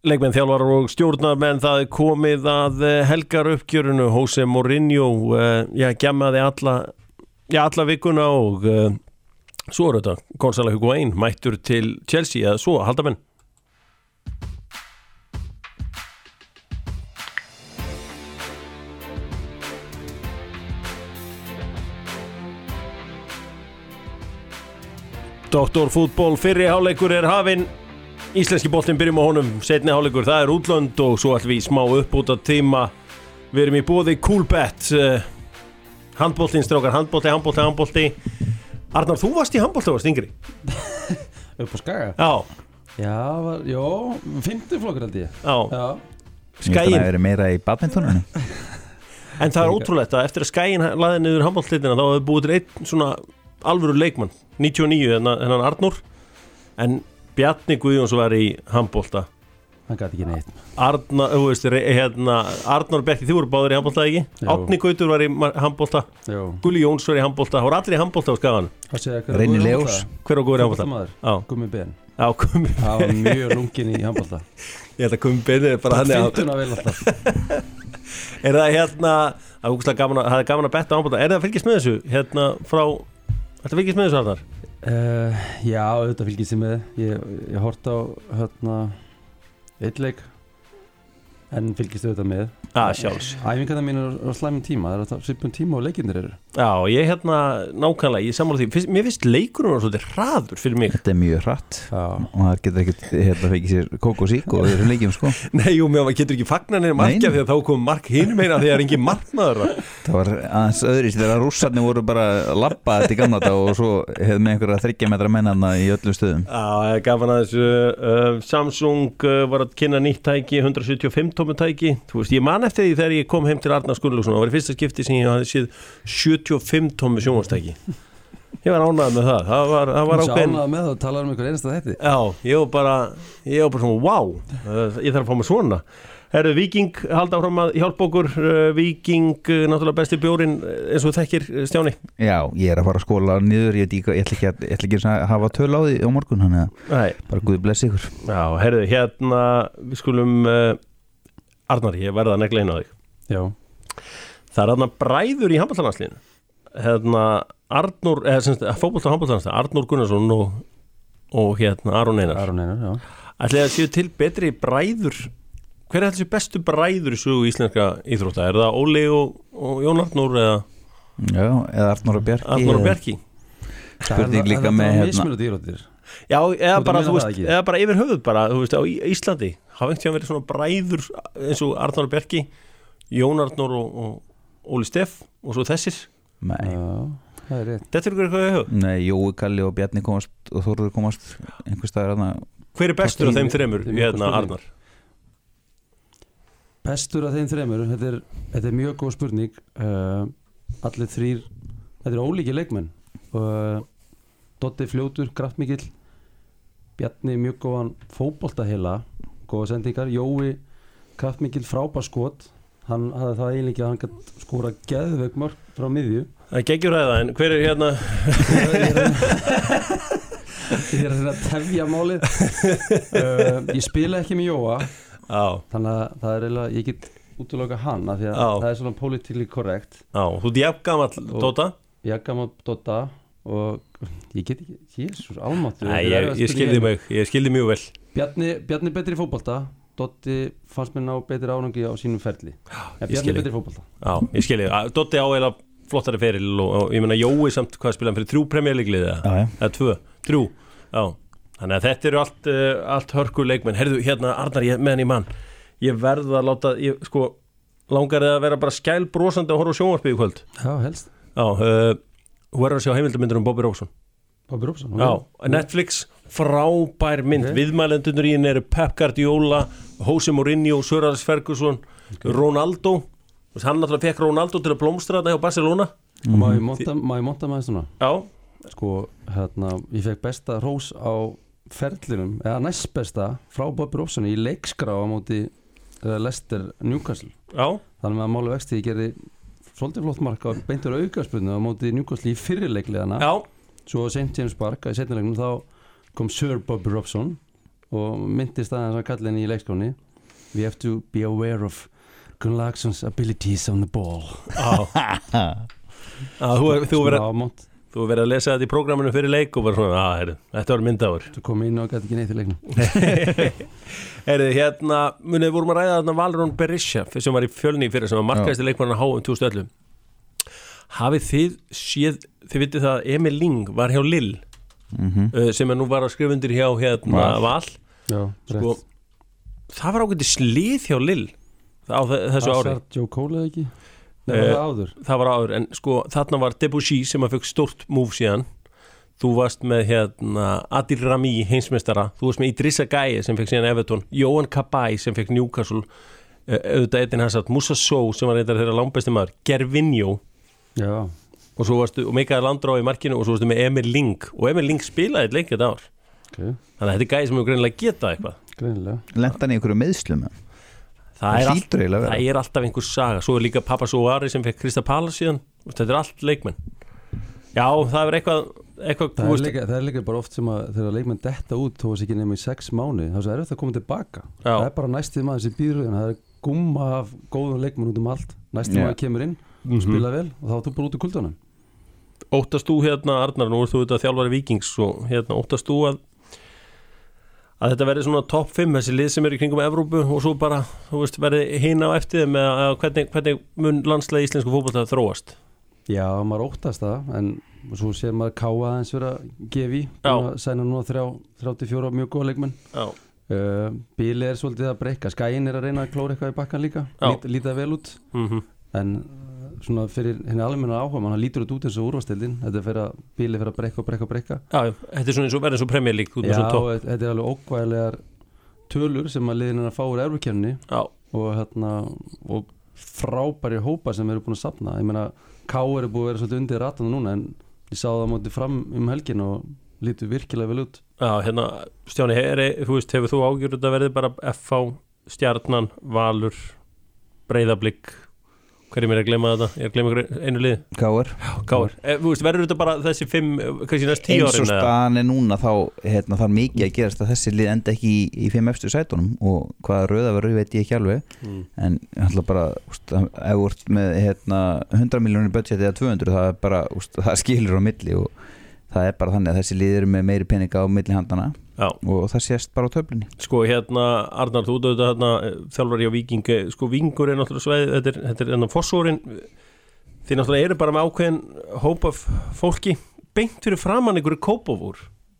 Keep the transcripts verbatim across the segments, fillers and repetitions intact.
Leikmenn, þjálfarar og stjórnarmenn, það er komið að helgar uppgjörunu. Jose Mourinho já, gemmaði alla, já, alla vikuna og uh, svo er þetta Gonzalo Higuaín mættur til Chelsea, eða svo, halda menn. Doktorfútból, fyrri hálfleikur er hafinn. Íslenski boltinn byrjum á honum, seinni hálfleikur, það er útlönd og svo ætlum við smá uppbúta tíma. Við erum í boði Coolbet, uh, handboltinn strákar, handbolti, handbolti, handbolti. Arnar, þú varst í handbolti, varst yngri? Upp á Skaga? Já. Já, var, jó, fimmti flokkur held ég. Já. Já. Skæin. Það er meira í badmintonunum. En það er ótrúlegt að eftir að Skæin laði niður handboltlitina, þá hefur búið til einn svona alvöru leikmann, níutíu og níu, hennan Arnór, en Bjarni Guðjóns var í handbolta. Hann gæti ekki neitt. Arnar, þú veist, hérna, Arnór og Berki, þið voru báður í handbolta, ekki? Árni Gautur var í handbolta. Jú. Gulli Jóns var í handbolta. Það voru allir í handbolta á Skagan. Reynir Leós. Hver og góður í handbolta? Já. Gummi Ben. Já, Gummi Ben. Það var mjög lungin í handbolta. Ég held að Gummi Ben er bara hann. Fintuna vel alltaf. Er það hérna, það er gaman að, það er gaman að betta á handbolta. Er það að fylgjast með þessu? Hérna frá, þetta fylgjast með þessu Arnar? Uh, já, auðvitað fylgist ég með. Ég, ég hort á hérna eitt leik en fylgist auðvitað með. Já, sjálfs. Æfingarnar mín er á slæmum tíma, það er svipum tíma og leikirnir eru. Já, ég hérna nákvæmlega, ég sammála því. Fyrst, mér finnst leikurinn var svolítið hraður fyrir mig. Þetta er mjög hratt. Já. Og það getur ekkert hérna fengið sér kók og sík og þessum leikjum sko. Nei, jú, mér getur ekki fagnanir markja því að þá kom mark hinum eina því að það er engin markmaður. Það var aðeins öðrist þegar rússarnir voru bara labbað þetta í gamla dag og svo hefði með einhverja þriggja metra mennana í öllum stöðum. Já, gafan að þessu uh, Samsung uh, var að kynna nýtt tæki, hundrað sjötíu og fimm tómu tæki. Þú veist, ég man eftir því þegar ég kom heim til Arnar Gunnlaugsson, það var í fyrsta skipti sem ég hafði séð sjötíu og fimm tómu sjónvarpstæki. Ég var ánægður með það. Það var, það var ákveðin. Ánægður með það og talaður um einhver einasta þetta. Já, ég var bara, ég var bara svona, wow, ég þarf að fá mig svona. Herru, Víking halda áfram að hjálpa okkur. Víking, náttúrulega besti bjórin eins og þekkir, Stjáni. Já, ég er að fara að skóla niður, ég, ég, ég ætla ekki að, ég ætla ekki að hafa töl á því á morgun, þannig að bara Guð blessi ykkur. Já, herru, hérna, við skulum, uh, Arnar, ég verða að negla inn á þig. Já. Það er hérna bræður í handboltalandsliðinu. Hérna, Arnór, eða semst, fótbolta handboltalandsliðinu, Arnór Gunnarsson og, og hérna Aron Einar. Aron Einar, já. Ætli að séu til betri bræður. Hver er þessi bestu bræður í sögu íslenska íþrótta? Er það Óli og, og Jón Arnór eða? Já, eða Arnór og Bjarki. Arnór og Bjarki. Spurning líka með hérna. Já, eða bara, þú veist, eða bara yfir höfuð bara, þú veist, á Íslandi hafa einhvern veginn verið svona bræður eins og Arnór og Bjarki, Jón Arnór og, og Óli Steff og svo þessir. Nei. Já, það er rétt. Þetta er ykkur eitthvað í höfuð? Nei, Jói, Kalli og Bjarni komast og Þórður komast einhver staðar þarna. Hver er bestur af þeim þremur, hérna Arnar? Bestur af þeim þremur, þetta er, þetta er mjög góð spurning. Uh, allir þrýr, þetta er ólíkir leikmenn. Uh, Dotti fljótur, kraftmikill, Bjarni mjög góðan fótboltaheila, góða sendingar, Jói kraftmikill, frábær skot, hann hafði það eiginlega að hann gæti skora geðveik mörk frá miðju. Það er geggjur ræða, en hver er hérna? Ég er að reyna að tefja málið. Uh, ég spila ekki með Jóa, Já. Þannig að það er eiginlega, ég get útiloka hann af því að Já. það er svona politically correct. Já, þú ert jafngamall Dóta? Jafngamall Dóta og ég get ekki, jésús, almáttur. Nei, ég, ég skildi mig, ég skildi mjög vel. Bjarni, Bjarni betri í fótbolta, Dotti fannst mér ná betri árangi á sínum ferli. En Bjarni betri í fótbolta. Já, ég skildi, Dotti á eða flottari feril og, og ég meina Jói samt hvað spilaði fyrir þrjú premjörleiklið eða? Eða tvö, þrjú, já. Þannig að þetta eru allt, uh, allt hörku leikmenn. Herðu, hérna, Arnar, ég, meðan ég mann, ég verð að láta, ég, sko, langar að vera bara skæl brosandi að horfa á sjónvarpið í kvöld. Já, helst. Já, uh, þú verður að sjá heimildarmyndir um Bobby Robson. Bobby Robson? Já, Netflix, frábær mynd, okay. Viðmælendurnir í henni eru Pep Guardiola, Jose Mourinho, Sir Alex Ferguson, okay. Ronaldo, hann náttúrulega fekk Ronaldo til að blómstra þetta hjá Barcelona. Og má ég monta, má ég monta maður svona? Já. Sko, hérna, ég fekk besta rós á ferlinum, eða næst besta frá Bobby Robson í leikskrá á móti uh, Leicester Newcastle. Já. Þannig að málu vexti ég gerði svolítið flott mark á beintur aukaspyrnu á móti Newcastle í fyrirleikliðana. Já. Svo Saint James Park í seinni leiknum þá kom Sir Bobby Robson og myndist aðeins að kalla henni í leikskóni we have to be aware of Gunnlaugson's abilities on the ball á þú þú verið þú verið að lesa þetta í prógraminu fyrir leik og bara svona, að heyrðu, þetta var myndaður þú kom inn og gæti ekki neitt í leiknum heyrðu, hérna munið vorum að ræða þarna Valrún Berisha sem var í Fjölni fyrir sem var markaðasti leikmann á H M tvö þúsund og ellefu hafið þið séð, þið vitið það að Emil Ling var hjá Lill mm-hmm. sem er nú var að skrifa undir hjá hérna Val já, sko, það var ágæti slið hjá Lill á þessu ári Assad Joe Cole eða ekki? Nei, það var áður það var áður, en sko þarna var Debussy sem að fekk stórt múf síðan þú varst með hérna Adil Rami heimsmeistara, þú varst með Idrissa Gueye sem fekk síðan Everton, Johan Kabay sem fekk Newcastle, auðvitað Edin Hazard Moussa Sow sem var eitthvað þeirra langbesti maður Gervinho já. og svo varstu, og Mikael Landrá í markinu og svo varstu með Emil Ling og Emil Ling spilaði eitt leik þetta ár okay. þannig að þetta er Gueye sem hefur greinilega getað eitthvað greinilega lent hann í einhverju meiðslum Það er, all, það er alltaf einhver saga svo er líka Papa Souari sem fekk Krista Palace síðan þetta er allt leikmenn já það er eitthvað, eitthvað það, er líka, það er líka bara oft sem að þegar leikmenn detta út þó að það ekki nefnir í sex mánu þá er þetta að koma tilbaka já. Það er bara næstið maður sem býður það er gumma af góðum leikmenn út um allt næstið yeah. maður kemur inn og mm-hmm. spila vel og þá er þú bara út úr kuldunum Óttast þú hérna Arnar, nú ert þú þetta þjálfari Víkings og hérna óttast þú að að þetta verði svona topp fimm þessi lið sem eru í kringum Evrópu og svo bara, þú veist, verði hina á eftir þeim eða hvernig, hvernig mun landslagi íslensku fótbolta þróast? Já, maður óttast það, en svo sér maður Ká aðeins vera gefi að sæna núna þrjátíu og fjóra mjög góða leikmenn uh, Bíli er svolítið að breyka, Skæin er að reyna að klóra eitthvað í bakkan líka Lít, líta vel út mm-hmm. en svona fyrir henni almenna áhuga hann lítur þetta út eins og úrvastildin þetta er fyrir að Bíli fyrir að breyka og breyka og breyka Já, þetta er svona eins og verður eins og Premier League Já, þetta er alveg ókvæðilegar tölur sem að liðin er að fá úr Evrópukefni og, hérna, og frábæri hópa sem eru búin að safna ég meina, Ká eru búin að vera svolítið undir ratana núna en ég sá það mótið fram um helgin og lítur virkilega vel út Já, hérna, Stjáni, heri, þú veist, hefur þú ágjörð að verði bara F H, Stjarnan, Valur Breiðablik hverjum er að gleyma þetta? Ég er að gleyma einu lið Káar Káar, þú veist, verður þetta bara þessi fimm, kannski næst tíu árin eins og staðan er núna þá hérna, þarf mikið að gerast að þessi lið enda ekki í, í fimm efstu sætunum og hvaða rauða verður veit ég ekki alveg mm. en alltaf bara, úst, ef þú ert með hérna, hundrað miljónir budget eða tvö hundruð það er bara, úst, það skilur á milli og það er bara þannig að þessi lið eru með meiri peninga á milli handana Já. Og það sést bara á töflunni Sko hérna, Arnar, þú auðvitað hérna þjálfari á Víking, sko Víkingur er náttúrulega sveið, þetta er, þetta er enn á Fossórin þið náttúrulega eru bara með ákveðin hóp af fólki beint fyrir framann einhverju Kópavúr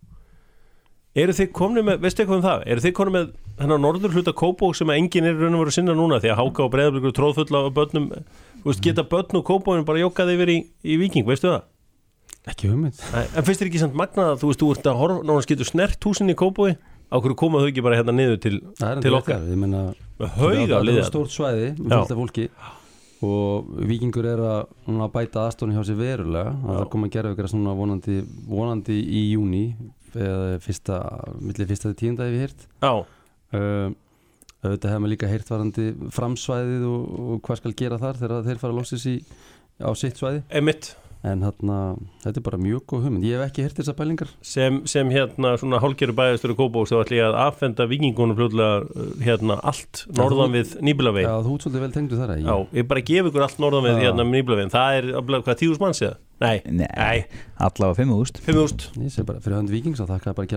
eru þið komnið með, veistu eitthvað um það eru þið komnið með hennar norður hluta Kópavúr sem að enginn er raun og veru sinna núna því að Háka og Breiðablikur tróðfulla á börnum veist, geta börn og Kópavúrin bara jókað yfir í, í Víking, veistu það? Ekki hugmynd En finnst þér ekki samt magnað að þú veist, þú ert að horfa náttúrulega getur snert húsin í Kópavogi á hverju koma þau ekki bara hérna niður til, til okkar Ég meina, það er stórt svæði með fullt af fólki og Víkingur er að, að bæta aðstofni hjá sér verulega að það koma að gera ykkur svona vonandi, vonandi í júni eða fyrsta, milli fyrsta til tíunda ef ég heyrt Já uh, Þetta hefum við líka heyrt varandi framsvæðið og, og hvað skal gera þar þegar þeir fara að lossis í, á sitt svæði Einmitt En hérna, þetta er bara mjög góð hugmynd. Ég hef ekki heyrt þessar pælingar. Sem, sem hérna svona hálfgerðu bæjarstjóri Kópavogs þá ætla ég að afhenda Víkingunum fljótlega hérna allt norðan já, við Nýbýlaveginn. Já, þú ert svolítið vel tengdu þar að ég. Já, ég bara gef ykkur allt norðan við hérna með Nýbýlaveginn. Það er hvað tíu þúsund manns eða? Nei, nei, nei. Allavega fimm þúsund. fimm þúsund. Ég sé bara fyrir hönd Víkings að þakka bara ekki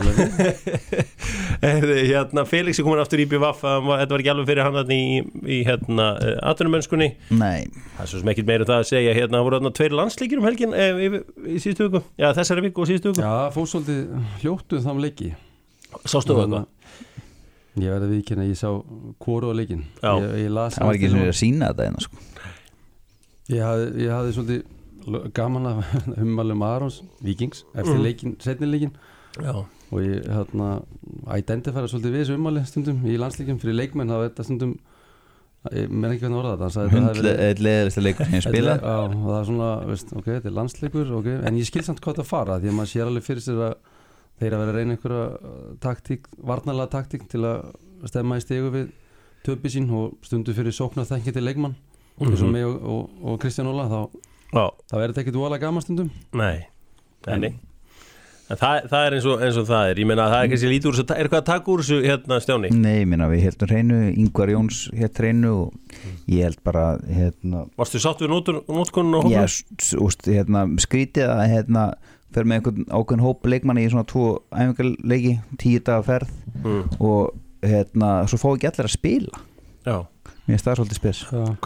alveg. Hérna Felix er komin aftur í B V F, þetta var ekki alveg fyrir hann í, í hérna atvinnumönnskunni. Nei. Það er svo sem ekkert meira um það að segja, hérna voru þarna tveir landsleikir um helgin e, í, í síðustu viku. Já, þessari viku og síðustu viku. Já, fór svolítið hljóttuð þann leiki. Sástu það eitthvað? Ég verði að viðkynna, ég sá hvoru á leikin. Já. Ég, ég las það var ekki sem við að sína þetta eina sko. Ég hafði, ég hafði svolítið gaman að ummalum Arons Víkings eftir mm. leikin, setni leikin. Já. Og ég hérna identifæra svolítið við þessu ummali stundum í landsleikum fyrir leikmenn, það var þetta stundum ég menn ekki hvernig orða þetta hundleðilegsta leikur sem ég spila já, og það er svona, veist, ok, þetta er landsleikur okay. En ég skil samt hvað það fara því að maður sér alveg fyrir sér að þeir að vera að reyna einhverja taktík, varnarlega taktík til að stemma í stegu við töpi sín og stundu fyrir sóknarþekki til leikmann mm-hmm. eins og mig og, og, og Kristján Óla þá, þá er þetta ekkert voðalega gaman stundum Nei, enni En það, það er eins og, eins og það er, ég meina það er kannski lítið úr þessu, er eitthvað að taka úr þessu hérna Stjáni? Nei, ég meina við heldum hreinu, Ingvar Jóns hélt hreinu og ég held bara hérna... Varstu sátt við nótkunn og hópa? Já, úst, hérna, skrítið að hérna fer með einhvern ákveðin hóp leikmanni í svona tvo æfingarleiki, tíu daga ferð mm. og hérna, svo fá ekki allir að spila. Já. Mér finnst það svolítið spes.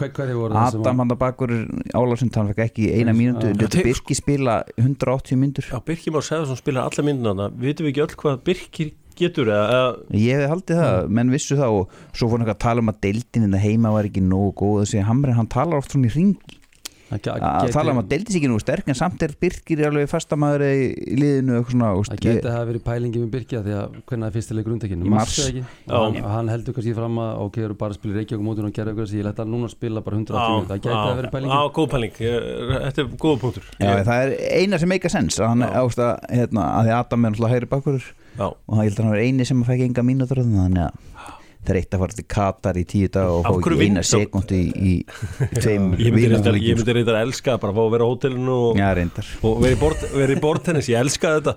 Adam hann að bakur Álarsund, hann fekk ekki eina mínútu, þetta Birkir spila hundrað og áttatíu mínútur. Já, Birkir Már Sævarsson spila alla mínútuna, við veitum ekki öll hvað Birkir getur eða... Ég hef haldið það, menn vissu það og svo fór hann að tala um að deildin en það heima var ekki nógu góð, þessi Hamren, hann talar oft svona í hringi. Að tala um að deildis ekki nú sterk en samt er Birkir alveg fastamæður í liðinu eitthvað svona. Það geti að hafa verið pælingi með Birkir því að hvernig það fyrstileg grundekinn í mars hann, hann heldur kannski fram að ok, eru bara að spila Reykjavík mótin og gera eitthvað ég leta hann núna að spila bara hundrað og áttatíu það geti að verið pælingi. Já, góð pæling, þetta er góða punktur. Já, það er eina sem make a sense að hann ást að, hérna, að því Adam er náttúrulega hægri bakkurur og hann heldur hann er eini sem fekk enga mínútur þannig að það er eitt að fara til Katar í tíu dag og fá ekki eina sekundu í, í, í tveim ég myndi reyndar að elska bara að fá að vera á hótelinu og, Já, og vera í, bort, vera í bortennis, ég elska þetta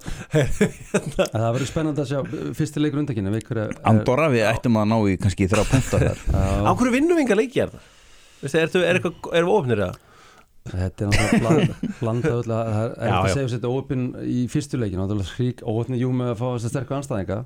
það verður spennandi að sjá fyrstileikur undakinn Andorra við ættum að ná í kannski þrjá punktar þar á hverju vinnum við enga leiki er það? Er það ofnir eða? Þetta er náttúrulega blandað öll að það er að segja þetta opinn í fyrstuleikin náttúrulega hrík óopni jú með að fá þess að sterku anstæðinga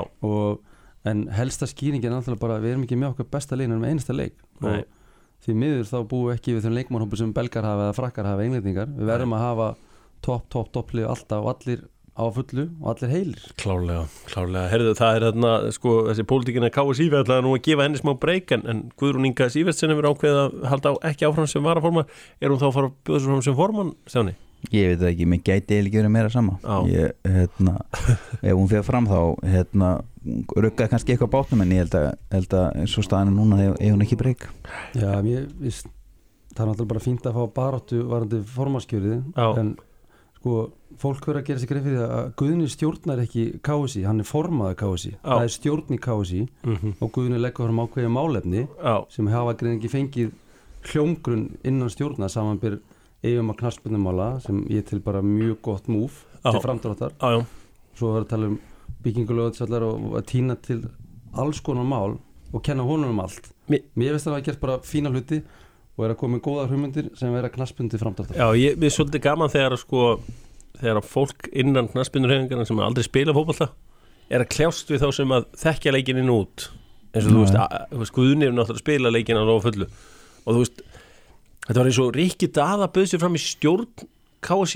og en helsta skýringin er náttúrulega bara að við erum ekki með okkar besta leiknum með einasta leik Nei. og því miður þá búum við ekki við þeim leikmannhópur sem belgar hafa eða frakkar hafa englendingar við verðum að hafa topp, topp, topplið alltaf og allir á fullu og allir heilir Klárlega, klárlega, herðu það er þarna sko þessi pólitíkin að K S í ætlaði nú að gefa henni smá breyk en, en Guðrún Inga Sívertsen hefur ákveðið að halda á, ekki áfram sem varaformann er hún þá að fara að bjóða sér fram sem formann Stjáni? Ég veit það ekki, mér gæti eða ekki verið meira sama ég, hérna, ef hún fyrir fram þá hérna, ruggaði kannski eitthvað bátnum en ég held að, held að eins og staðinu núna ef hún ekki breyk Já, mér víst það er náttúrulega bara fínt að fá baráttu varandi formanskjörið en sko, fólk verður að gera sig greið fyrir að Guðni stjórnar ekki K S í, hann er formaður K S í það er stjórn í K S í mm-hmm. og Guðni leggur fram ákveðið málefni Já. sem hafa greið ekki fengið hljómgrunn innan stjórnar samanbyr eigum að knattspyrnumála sem ég til bara mjög gott múf til framdráttar svo verður að tala um byggingulöðsallar og að týna til alls konar mál og kenna honum um allt mér, mér veist að það er gert bara fína hluti og er að koma með góðar hugmyndir sem verður að knattspyrnu til framdráttar Já, ég, við er svolítið gaman þegar að sko þegar að fólk innan knattspyrnuhreyfingarna sem aldrei spila fótbolta er að kljást við þá sem að þekkja leikinn inn út eins og Næ. þú veist, Guðni er náttúrulega að spila leikinn á fullu og þú veist Þetta var eins og Ríkki Daða bauð sér fram í stjórn K S í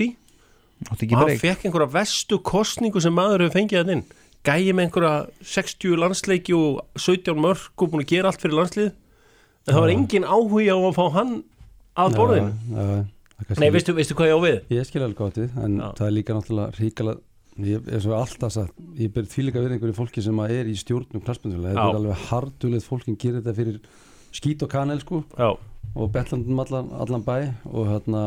og hann fekk einhverja vestu kostningu sem maður hefur fengið hann inn gæi með einhverja sextíu landsleiki og sautján mörk og búin að gera allt fyrir landslið en það var engin áhuga á að fá hann að borðinu ja, ja, Nei, veistu, veistu hvað ég á við? Ég skil alveg gott við en ja. það er líka náttúrulega ríkala ég er svo alltaf sagt ég ber því líka við einhverju fólki sem er í stjórnum knattspyrnulega þetta er alveg hardulegt fólkin gerir þetta fyrir skít og kanel sko Já. og betlandum allan, allan bæ og hérna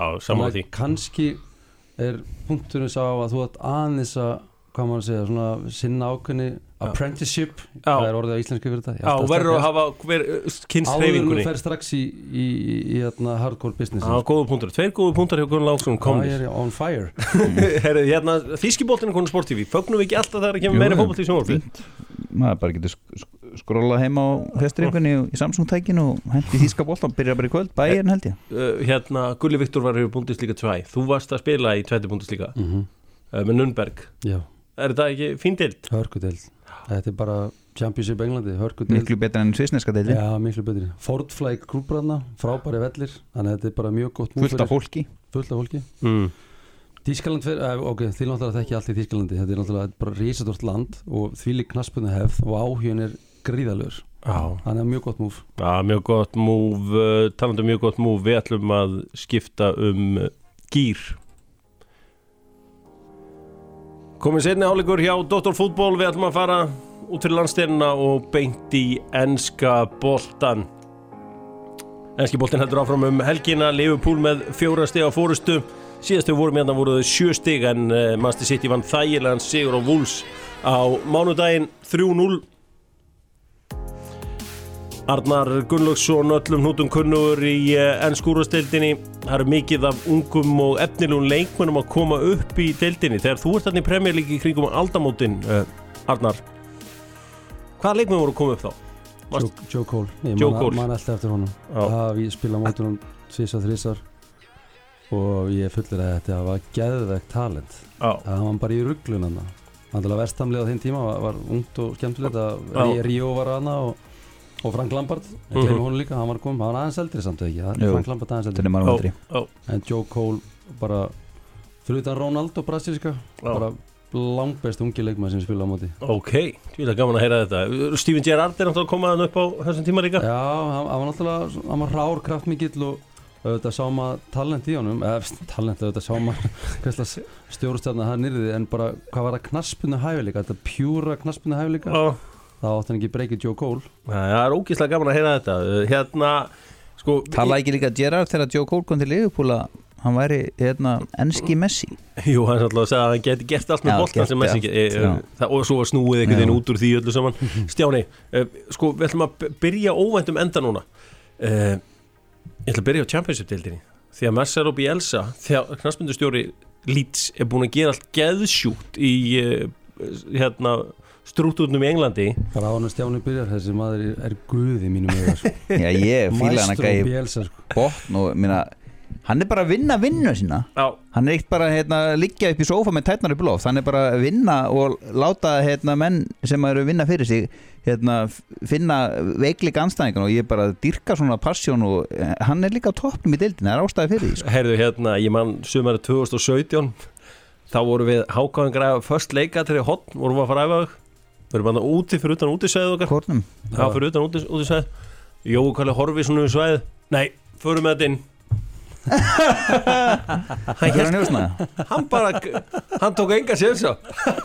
kannski er punkturinn sá að þú ætti aðeins að hvað maður að segja, svona sinna ákveðni apprenticeship, það er orðið á íslensku fyrir þetta Já, og verður að hafa kynnshreyfingunni áður þú fer strax í, í, í, í hérna, hardcore business Já, góðu punktur, tveir góðu punktur hjá Gunnar Lánsson komnir Já, ég er on fire Herri, hérna, þýskiboltinn er konur Sport T V fögnum við ekki alltaf þegar það kemur meira fótbolt í sjónvarpi maður bara getur skrolla heima á hestringunni í Samsung-tækinu og hendi þýska boltan, byrja bara í kvöld Bayern held ég uh, Hérna, Gulli Viktor var í Bundesliga tvö þú varst að spila í tveggja Bundesliga mm-hmm. uh, með Nürnberg Já. Er þetta ekki fín deild? Hörkudeild, þetta er bara Championship Englandi, hörkudeild Miklu betur enn svisneska deildin Já, miklu betur Fordfly grúbranna, frábæri vellir þannig að þetta er bara mjög gott Fullt af fólki Fullt af fólki mm. Þýskaland fyrir, eh, ok, því náttúrulega þekki allt í Þýskalandi þetta er náttúrulega bara risastórt land og þvílík knattspyrnu hefð og áhugin er gríðalegur þannig að mjög gott múf Já, mjög gott múf, uh, talandi mjög gott múf við ætlum að skipta um uh, gír Komið seinni hálfleikur hjá Doktor Fútból við ætlum að fara út fyrir landsteinina og beint í enska boltan Enski boltin heldur áfram um helgina Liverpool með fjóra stiga fórustu síðastu voru meðan voru þau sjö stig en uh, Manchester City vann þægilegan sigur á Wolves á mánudaginn þrjú núll Arnar Gunnlaugsson öllum hnútum kunnugur í ensku úrvalsdeildinni. Það eru mikið af ungum og efnilegum leikmönnum að koma upp í deildinni. Þegar þú ert þarna í Premier League í kringum aldamótin, uh, Arnar, hvaða leikmenn voru að koma upp þá? Joe, Joe Cole, ég Joe man, Cole. man alltaf eftir honum. Það við spila mótur hún tvisar, þrisar og ég fullir að þetta var geðvegt talent. Já. Það var bara í ruglun hana. Þannig að vestamlið á þeim tíma var, var ungt og skemmtilegt að Ríó var hana og, og Frank Lampard, ég gleymi honum líka, hann var komið, hann var aðeins eldri samt ekki, Jú, Frank Lampard aðeins eldri. eldri. Ó, ó. En Joe Cole bara, fyrir utan Ronaldo brasilíska, bara langbest ungi leikmaður sem spila á móti. Ok, ég vil gaman að heyra þetta. Steven Gerrard er náttúrulega komað hann upp á þessum tíma líka? Já, hann, hann var náttúrulega, hann var rár, kraftmikill og auðvitað sá maður talent í honum, eða talent auðvitað sá maður hverslega stjórnstjarnar hann yrði, en bara hvað var það knattspyrnu hæfileika, þetta pjúra knattspyrnu hæfileika, oh. þá átti hann ekki breykið Joe Cole. Ja, það er ógeðslega gaman að heyra þetta. Hérna, sko... Talaði ekki líka Gerrard þegar Joe Cole kom til Liverpool að hann væri hérna enski Messi? Jú, hann ætlaði að segja að hann geti gert allt með boltan sem Messi geti, og svo var snúið einhvern veginn út úr því öllu saman. Stjáni, sko, við ætlum að byrja óvæntum enda núna. Uh, Ég ætla að byrja á Championship-deildinni því að Marcelo Bielsa, þegar knattspyrnustjóri Leeds er búin að gera allt geðsjúkt í uh, hérna strúktúrnum í Englandi. Bara á hann að Stjáni byrjar, þessi maður er, er guði mínum öður. Sko. Já, ég fíla hann að gæði Bielsa, sko. botn og minna, hann er bara að vinna vinnu sína. Já. Hann er eitt bara að hérna, liggja upp í sófa með tætnar upp í loft, hann er bara að vinna og láta hérna, menn sem eru að vinna fyrir sig hérna, finna veikleika andstæðingan og ég bara dyrka svona passjón og hann er líka á toppnum í deildinni, það er ástæði fyrir því. Sko. Heyrðu hérna, ég man sumarið tvö þúsund og sautján, þá vorum við Hákáðan græða först leikatriði hotn, vorum við að fara æfa við erum bara úti fyrir utan útisvæðið okkar. Kornum? Já, fyrir utan útis, útisvæðið. Jói Kalli horfið svona við svæðið. Nei, förum með þetta inn. hann, hélt, hann bara hann tók enga sénsa.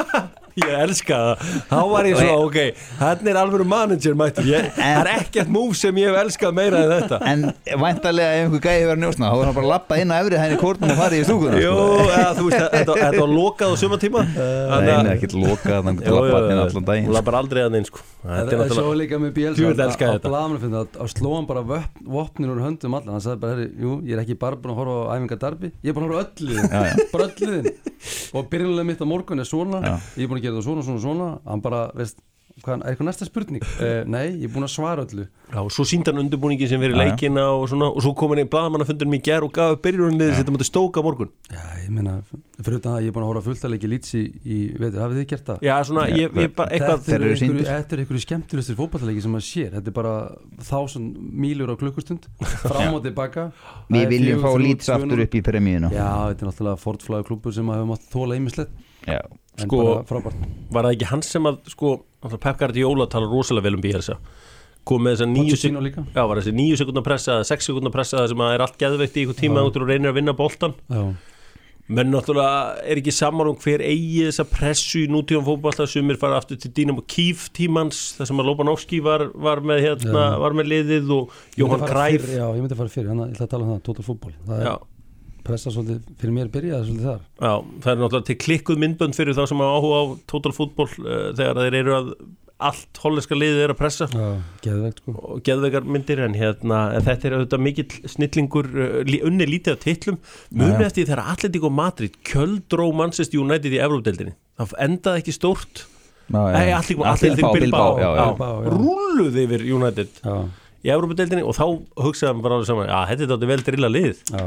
Ég elska það. Þá var ég svo, ok, hann er alveg manager mættur. Það er ekkert múf sem ég hef elskað meira en þetta. En væntanlega ef einhver gæði verið njósna, þá var hann bara að lappa inn á efri hæðinni kórnum og farið í stúkuna. Jú, eða, þú veist, þetta, þetta var lokað á sumatíma. Nei, það er ekkert lokað, þannig að lappa inn allan daginn. Hún lappar aldrei að inn, sko. Það er svo líka með Bielsa á blaðmannafundi að sló hann bara vopnin úr höndum allan. Hann sagði bara, herri, jú, ég er ekki bara búin að horfa á æfingar Derby, ég er búin að horfa á öll liðin, bara öll liðin. Og byrjulega mitt á morgun er svona, ég er búin að gera það svona, svona, svona. Hann bara, veist, hvað, er eitthvað næsta spurning? Uh, nei, ég er búin að svara öllu. Já, og svo sýndi hann undirbúningi sem verið leikina og svona, og svo kom hann í blaðamannafundunum í gær og gaf upp byrjunarliðið sem þetta mátti Stóka morgun. Já, ég meina, fyrir utan það, ég er búin að horfa fullt að leiki Leeds í, í vetur, hafið þið gert það? Já, svona, ég, ég bara, eitthvað... Þetta er einhverju skemmtilegstir fótballaleiki sem maður sér, þetta er bara þúsund mílur á klukkustund, fram og tilbaka. Við viljum fá Leeds aftur upp í premíuna. Já, þetta er náttúrulega fortflagur klúbbur sem hefur mátt þola ýmislegt. Já. Sko, var það ekki hans sem að sko, Pep Guardiola tala rosalega vel um Bielsa kom með þessa níu sekúndna já, var þessi níu sekúndna pressa eða sex sekúndna pressa sem að er allt geðveikt í einhver tíma út og reynir að vinna boltan já. menn náttúrulega er ekki saman um hver eigi þessa pressu í nútíðan fótbolta sumir fara aftur til Dynamo Kiev tímans þar sem að Lobanovski var, var, með, hérna, var með liðið og Johan Cruyff Já, ég myndi að fara fyrir, hann ætla að tala um það, Total Football það er pressa svolítið, fyrir mér byrjaði svolítið þar Já, það er náttúrulega til klikkuð myndbönd fyrir þá sem hafa áhuga á Total Football uh, þegar þeir eru að allt hollenska liðið er að pressa Já, geðveikt sko og geðveikar myndir en, hérna, en þetta er auðvitað mikill snillingur uh, unni lítið af titlum munið eftir þegar Atletico Madrid kjöldró Manchester United í Evrópudeildinni það endaði ekki stórt Nei, Atletico Bilbao rúluði yfir United já. Í Evrópudeildinni og þá hugsaði hann bara alveg saman að þetta er þetta vel drilla lið Já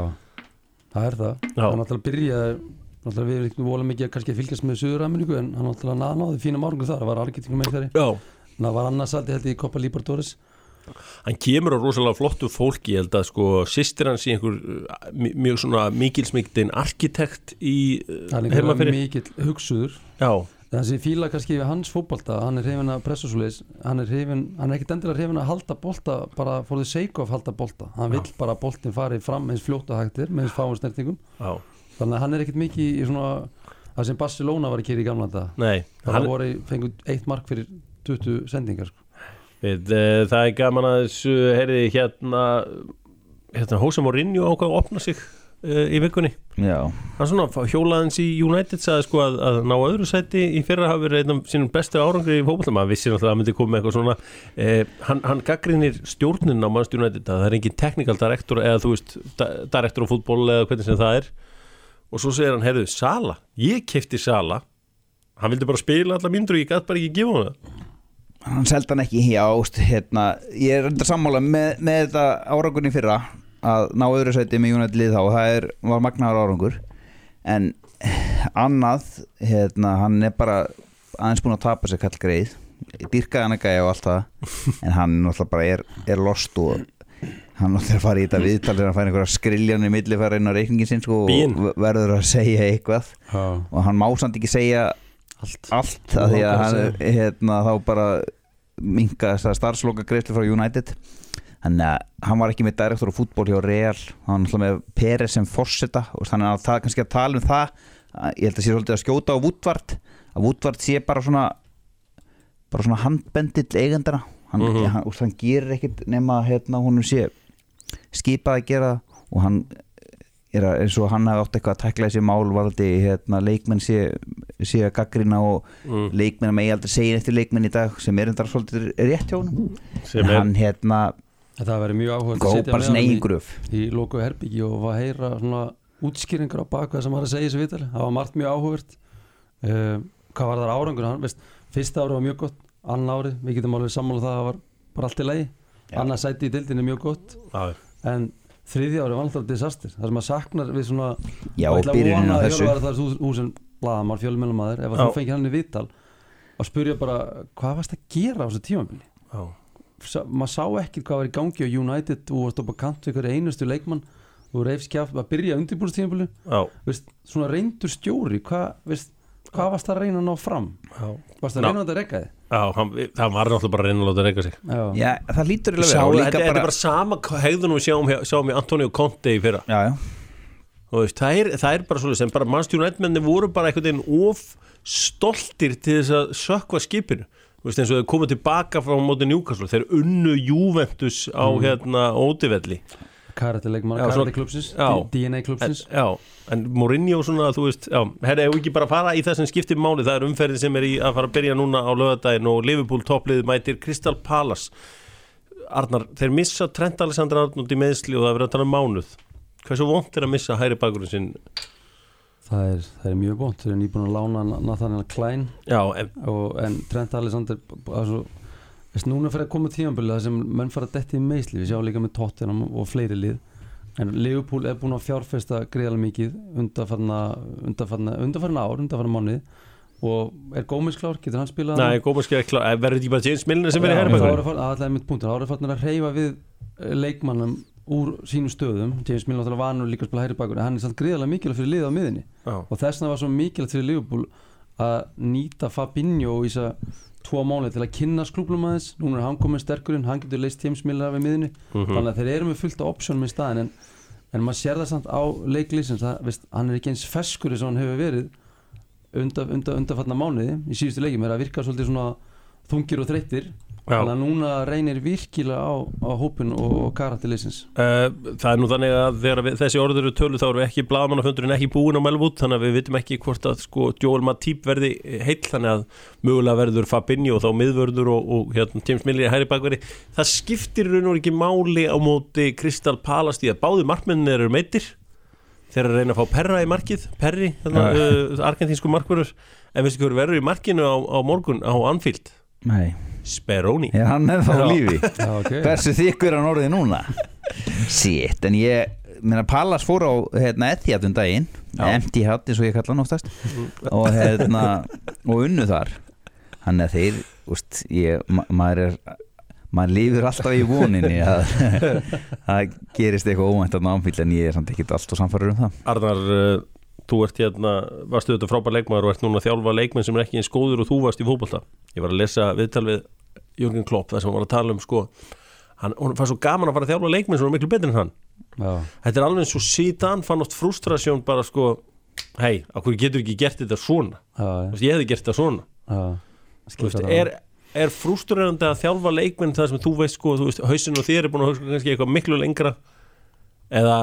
Það er það, Já. hann náttúrulega byrjaði, náttúrulega við erum volið mikið að kannski fylgjast með Suður-Ameríku en hann náttúrulega náði fína márungu þar, það var Argentínu með þeirri, það var annars aldrei held í Copa Libertadores. Hann kemur á rosalega flottu fólki, ég held að sko sýstir hans í einhver mjög svona mikilsmiktin arkitekt í heima fyrir. Það er mikil hugsuður. Já. Þessi fíla kannski við hans fótbolta, hann er hrifinn að pressa svoleiðis, hann er hrifinn, hann er ekkert endilega hrifinn að halda bolta bara for the sake of halda bolta, hann vill bara að boltin fari fram eins fljótt og hægtir með eins fáum snertingum, Já. Þannig að hann er ekkert mikið í svona, það sem Barcelona var að keyra í gamla þetta, Nei, það hann... voru fenguð eitt mark fyrir tuttugu sendingar sko. Við, uh, það er gaman að þessu, heyrði hérna, hérna Jose Mourinho ákvað að opna sig uh, í vikunni. Já. Hann svona hjólaðins í United sagði sko að, að ná öðru sæti í fyrra hafi verið einn af sínum bestu árangri í fótbolta. Maður vissi náttúrulega að það myndi koma með eitthvað svona eh, hann, hann gagnrýnir stjórnin á Manchester United að það er engin technical director eða þú veist, director á fútbol eða hvernig sem það er og svo segir hann, heyrðu, Sala ég keypti Sala, hann vildi bara spila alla mínútur og ég gat bara ekki gefa hann það. Hann seldi hann ekki, já, hérna, ég er undir sammála með, með þetta árangunni fyrra að ná öðru sæti með United lið þá og það er, var magnaður árangur en annað, hérna, hann er bara aðeins búin að tapa sér kall greið dýrkaði hann að gæja og allt það en hann náttúrulega bara er, er lost og hann náttúrulega fara í þetta viðtal þegar hann fær einhverja skriljan í milli fara inn á reikningin sinn sko, og verður að segja eitthvað ha. Og hann má samt ekki segja allt, allt að því að hann, hérna, þá bara minka þess að starfsloka greiðslu frá United þannig að hann var ekki með direktor á fútból hjá Real, hann var með Peres sem forseta og þannig að það kannski að tala um það, ég held að sé svolítið að skjóta á Woodward, að Woodward sé bara svona bara svona handbendill eigendana, hann, mm-hmm. hann, hann gerir ekkert nema hérna honum sé skipað að gera og hann er að, eins og hann hafi átt eitthvað að tækla þessi mál varðandi hérna, leikmenn sé, sé að gaggrina og mm. leikmenn megi aldrei segja eftir leikmenn í dag sem er endar svolítið rétt hjá honum en hann hérna það verið mjög áhugað að setja með hann í, í loku herbyggi og að heyra svona útskýringar á bak hvað sem var að segja í þessu vitali, það var margt mjög áhugavert uh, hvað var þar árangur hann, veist, fyrsta ári var mjög gott annan ári, við getum alveg sammála það að það var bara allt í lagi, annað sæti í deildinni mjög gott ja. En þriðja ári var alltaf disaster, það sem að saknar við svona já, og byrjunin á þessu það er þú sem blaðamár, fjölmiðlamaður ef þú fengið hann í viðtal og spurja bara, hvað varst að gera á þessu tímabili maður sá ekkert hvað var í gangi á United og varst upp á kant við hverju einustu leikmann og reyfskjaft að byrja undirbúrstímabili svona reyndur stjóri hvað, veist, hvað varst að reyna að ná fram já. Varst að reyna að reyka þig? Já, hann, það var náttúrulega bara að reyna að láta reyka sig já, já það lítur í að vera þetta er bara sama hegðun við sjáum, sjáum í Antonio Conte í fyrra já, já. Og veist, það, er, það er bara svolítið sem bara Manchester United menni voru bara einhvern veginn of stoltir til þess að sökkva skipinu veist, eins og þeir komið tilbaka frá móti Newcastle þeir unnu Juventus á mm. hérna ótivelli karakterleikmann, karakterklúpsins D N A klúpsins já, en Mourinho svona, þú veist, já, herri, ef við ekki bara fara í þessum skiptir máli, það er umferðin sem er í að fara að byrja núna á laugardaginn og Liverpool topplið mætir Crystal Palace Arnar, þeir missa Trent Alexander-Arnold í meiðsli og það er verið að tala um mánuð hversu vont er að missa hægri bakgrunn sinn? Það er, það er mjög vont, þeir er nýbúin að lána Nathaniel Klein já, en, og, en Trent Alexander altså, Þess, núna fyrir að koma tímabilið það sem menn fara að detti í meðsli, við sjáum líka með Tottenham og fleiri lið, en Liverpool er búin að fjárfesta greiðalega mikið undanfarna, undanfarna, undanfarna ár, undanfarna mánuði og er Gómez klár, getur hann spilað? Nei, Gómez er klár, verður ekki bara James Milner sem verður í herrbækur? Það er mitt punktur, það er farnir að hreyfa við leikmannum úr sínum stöðum, James Milner var nú líka að spila herrbækur, en hann er samt greiðalega mikilvægt fyrir liðið á miðinni Já. Og þess vegna var svo mikilvægt fyrir Liverpool að nýta Fabinho í þess að tvo mánuði til að kynnast klúbnum aðeins núna er hann komin sterkurinn, hann getur leist James Milner við miðunni, mm-hmm. þannig að þeir eru með fullt á optionum í staðin en, en maður sér það samt á leiklýsins, hann er ekki eins feskur eins og hann hefur verið undan, undan, undanfarna mánuði í síðustu leikjum er að virka svolítið svona þungir og þreyttir þannig að núna reynir virkilega á, á hópin og, og karakterlýsins uh, Það er nú þannig að þegar við, þessi orður eru tölu þá eru ekki blaðamannafundurinn ekki búin á Melwood þannig að við vitum ekki hvort að sko, Joel Matip verði heill þannig að mögulega verður Fabinho og þá miðvörður og, og hérna, James Milner í hægri bakverði það skiptir raun og ekki máli á móti Crystal Palace því að báði markmennir eru meiddir þeir eru að reyna að fá Perra í markið Perri, þannig að uh, argentínsku markvörður en veistu hverju verður í markinu á, á morgun á Anfield? Nei Speroni Já, hann er þá lífi Já, okay. Hversu þykkur hann orðið núna? Sitt, en ég meina Pallas fór á hérna, Etihad um daginn Etihad, eins og ég kalla hann oftast og, hérna, og unnu þar hann er þeir úst, ég, ma maður er maður lifir alltaf í voninni að það gerist eitthvað óvænt á Anfield en ég er samt ekki alltaf samfærður um það Arnar, uh, þú ert hérna varstu þetta frábær leikmaður og ert núna að þjálfa leikmenn sem er ekki eins góður og þú varst í fótbolta ég var að lesa viðtal við Jürgen Klopp þar sem hann var að tala um sko hann, hann fann svo gaman að fara að þjálfa leikmenn sem var miklu betur en hann Já. Þetta er alveg eins og Zidane fann oft frustrasjón bara sko hei, okkur getur ekki gert þetta svona Já, ja. Ég hefði gert þetta svona Já, veist, er, er frustrerandi að þjálfa leikmenn þar sem þú veist sko, þú veist, hausinn og þér er búin að hugsa kannski eitthvað miklu lengra eða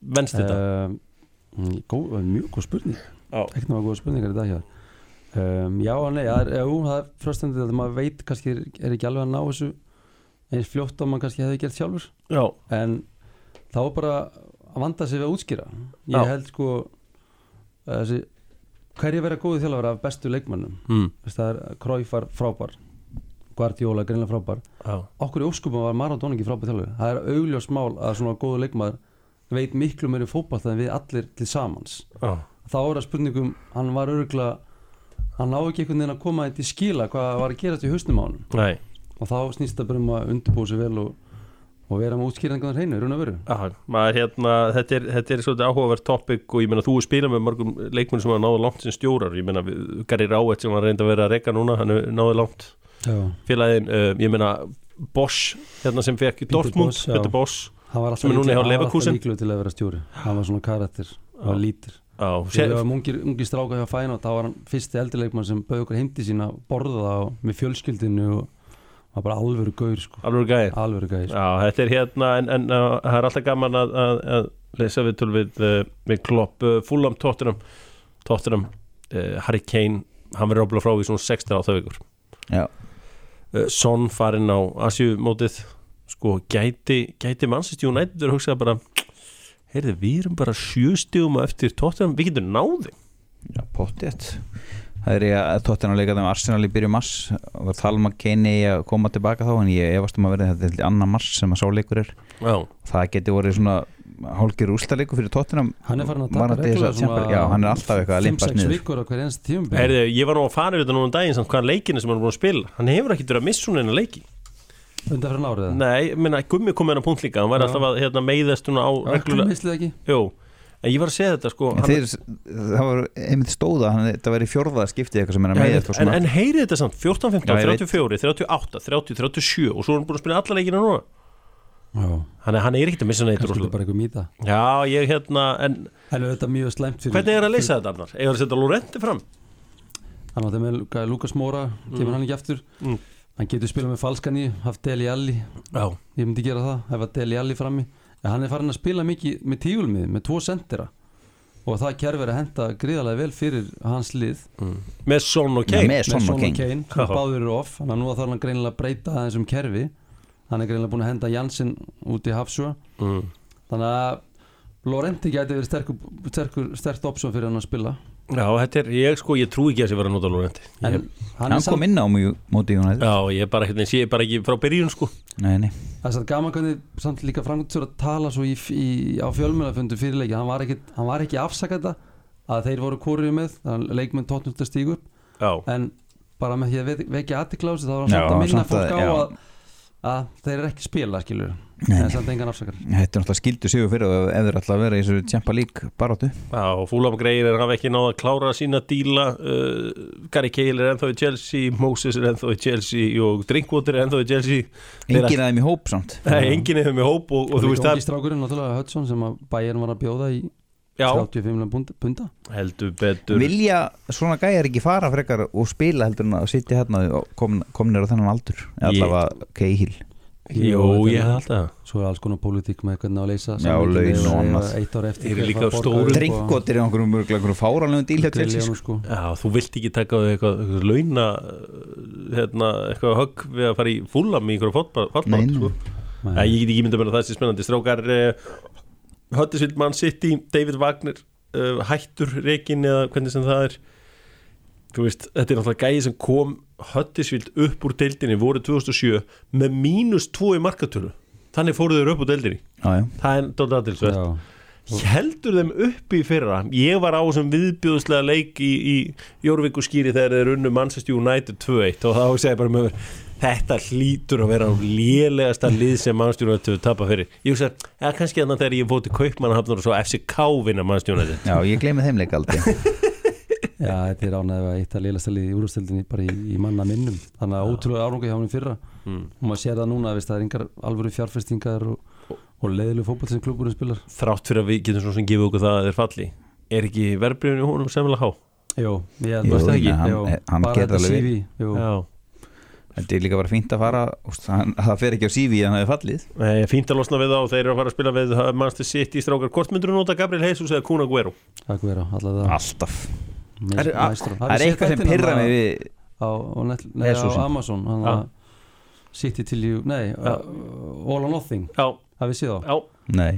venst þetta? Uh, góð, mjög góð spurning ekki náttúrulega góð spurningar í dag hér um, já, nei, það er, jú, það er fröstandi að maður veit kannski er, er ekki alveg að ná þessu eins fljótt á maður kannski hefði gert sjálfur já. En þá er bara að vanda sig við að útskýra ég já. held sko þessi, hverju vera góði þjálfur af bestu leikmönnum mm. það er Cruyff var frábær Guardiola greinlega frábær já. Okkur í óskupum var Maradona ekki frábær þjálfur það er augljós mál að svona góðu leikmaður veit miklu meiri fótbolta en við allir til samans já. Þá er að spurningum hann var örugglega hann ná ekki einhvern veginn að koma þetta í skila hvað var að gera þetta í hausnum á hann Nei. og þá snýst það bara um að undirbúa sig vel og, og vera með útskýringar hreinu raun og veru Já, maður, hérna, þetta er, þetta er svolítið áhugavert topic og ég meina þú spila með mörgum leikmenn sem hafa náðu langt sem stjórar ég meina Gary Rowett sem hann reyndi að vera að reka núna hann náðu langt félagin uh, ég meina Bosch hérna sem fekk Dortmund Peter Bosch sem er núna hjá Leverkusen líklu til að vera stjóri hann var svona karakter og lítir þegar við varum ungir, ungir stráka hjá Feyenoord þá var hann fyrsti eldrileikmann sem bauð okkur heimti sína borða og með fjölskyldinu og var bara alvöru gaur sko. alvöru gæir alvöru gæir sko. Já, þetta er hérna en, en uh, það er alltaf gaman að, að, að lesa við tölv við, uh, við Klopp uh, Fulham Tottenham Tottenham uh, Harry Kane hann verður ábúinlega frá í svona sextán á þau vikur uh, Son farinn á Asjumótið sko gæti, gæti Manchester United og hugsaði bara heyrðu við erum bara sjö stigum eftir Tottenham við getum náði Já, pottið Það er ég að Tottenham leika þeim Arsenal í byrju mars og tala um að Kane að koma tilbaka þá en ég efast um að verði þetta til annan mars sem að sá leikur er Já. Það geti voru svona hálfgerð úrslitaleikur fyrir Tottenham Hann er farin að taka reglulega svona Já, hann er alltaf eitthvað að limpast niður fimm sex vikur á hver einst tímabil Heyrðu, ég var nú að fara við þetta nú um daginn samt hvaðan leikinu sem hann er búin að spila hann hefur ekki verið að missa svona eina leiki undan fyrir árið Nei, minna, Gummi kom með hann punkt líka hann var alltaf að hérna, meiðast á reglulega Jú, en ég var að segja þetta sko hann... þeir, Það var einmitt stóða hann, það var í fjórða skipti eitthvað sem er að meiðast En, en heyrið þetta samt, fjórtán, fimmtán, þrjátíu og fjögur, þrjátíu og átta, þrjátíu, þrjátíu og sjö og svo er hann búin að spila alla leikina núna Hann er, hann er ekkert að missa neitt Kannski bara eitthvað mýta Já, ég hérna en, en þetta er mjög slæmt fyrir Hvernig er að leysa þetta, Arnar? Eða að setja Lorente fram? Hann var það með Lukas Moura kemur mm. hann ekki aftur mm. Hann getur spilað með falskan í haft Deli Alli Já. Ég myndi gera það, hefa Deli Alli frammi en hann er farin að spila mikið með tígulmið með tvo sendera og það kerfi er að henda gríðarlega vel fyrir hans lið mm. með Son og Kane ja, með Son og Kane, Kane sem báður eru off þannig að nú þarf hann greinilega að breyta aðeins um kerfi hann er greinilega búin að henda Jansen út í Hafsjö mm. þannig að Lorente gæti verið sterkur, sterkur, sterkt option fyrir hann að spila Já, þetta er, ég sko, ég trú ekki að það sé verið að nota Lorente en ég, Hann kom samt... inn á móti United Já, ég er bara ekki, ég er bara ekki frá byrjun sko Nei, nei Það er gaman hvernig samt líka framkvæmdur að tala svo í, í, á fjölmiðlafundu fyrirleiki hann var ekki, hann var ekki afsakað þetta að þeir voru kórið með leikmenn tóttnúst að stígu upp já. En bara með því að vekja athygli á þessu þá var hann samt að minna fólk á að, að þeir eru ekki spila skilur en samt engan afsakar Þetta er náttúrulega skildu sigur fyrir og ef þeir alltaf vera í þessu Champions League barátu Já, og Fulham greiðir en hafa ekki náða að klára sína díla uh, Gary Cahill er ennþá í Chelsea Moses er ennþá í Chelsea og Drinkwater er ennþá í Chelsea Engin af þeim í hóp samt Nei, engin af þeim í hóp og, og, og þú veist það Og strákurinn náttúrulega Hudson sem að Bayern var að bjóða í þrjátíu og fimm punda Heldur betur Vilja svona gæjar ekki fara frekar og spila heldur en að sitja hérna og kom, komnir á þennan aldur allavega Cahill Jú, ég hef alltaf Svo er alls konar pólitík með hvernig að leysa Já, laun og annað Eitt ára eftir Þeir eru líka stóru Drinkwater er einhverjum mörgulega fáranlegum díl hjá Chelsea sko. Já, þú vilt ekki taka eitthvað, eitthvað launa hérna, eitthvað högg við að fara í Fulham í einhverju fótball sko. Ég get ekki mynda með það þessi spennandi strákar uh, Huddersfield Man City David Wagner uh, hættur reikin eða hvernig sem það er Þú veist, þetta er náttúrulega gæði sem kom Huddersfield upp úr deildinni voru tvö þúsund og sjö með mínus tvo í markatölu þannig fóru þeir upp úr deildinni já, já. Það er dálítið aðtilsvert Heldur þeim upp í fyrra ég var á þessum viðbjóðslega leik í, í Jórvíkurskýri þegar þeir unnu Manchester United tvö eitt og þá segir bara með mér þetta hlýtur að vera á lélegasta lið sem Manchester United tapa fyrir ég hugsa, ja, kannski þannig þegar ég fóti Kaupmannahafnar og svo F C K vinna Manchester United Já, ég gleymi þeim leik aldrei Já, þetta er ánægð að eitt að lélegasta lið í úrstildinni bara í, í manna minnum þannig að ótrúlega árangur hjá hann fyrra mm. og maður sér það núna, veist, það er engar alvöru fjárfestingar og, og leiðileg fótboll sem klubburinn spilar Þrátt fyrir að við getum svona sem gefið okkur það að þeir falli er ekki verðbréfin í honum semlega há? Jó, ég held það ekki Jó, hann bara gerði þetta alveg C V Þetta er líka bara fínt að fara úst, hann, það fer ekki á C V en það er fallið Nei, fínt að losna við þá og þeir eru að fara að spila við Manchester City strákar, hvort myndur þú nota Gabriel Jesus eða Kun Agüero? Agüero, alltaf Alltaf Það er eitthvað sem pirrar mig við á, á, net, nei, á Amazon hann að City til you, nei uh, All or Nothing, hafið séð á? Já Nei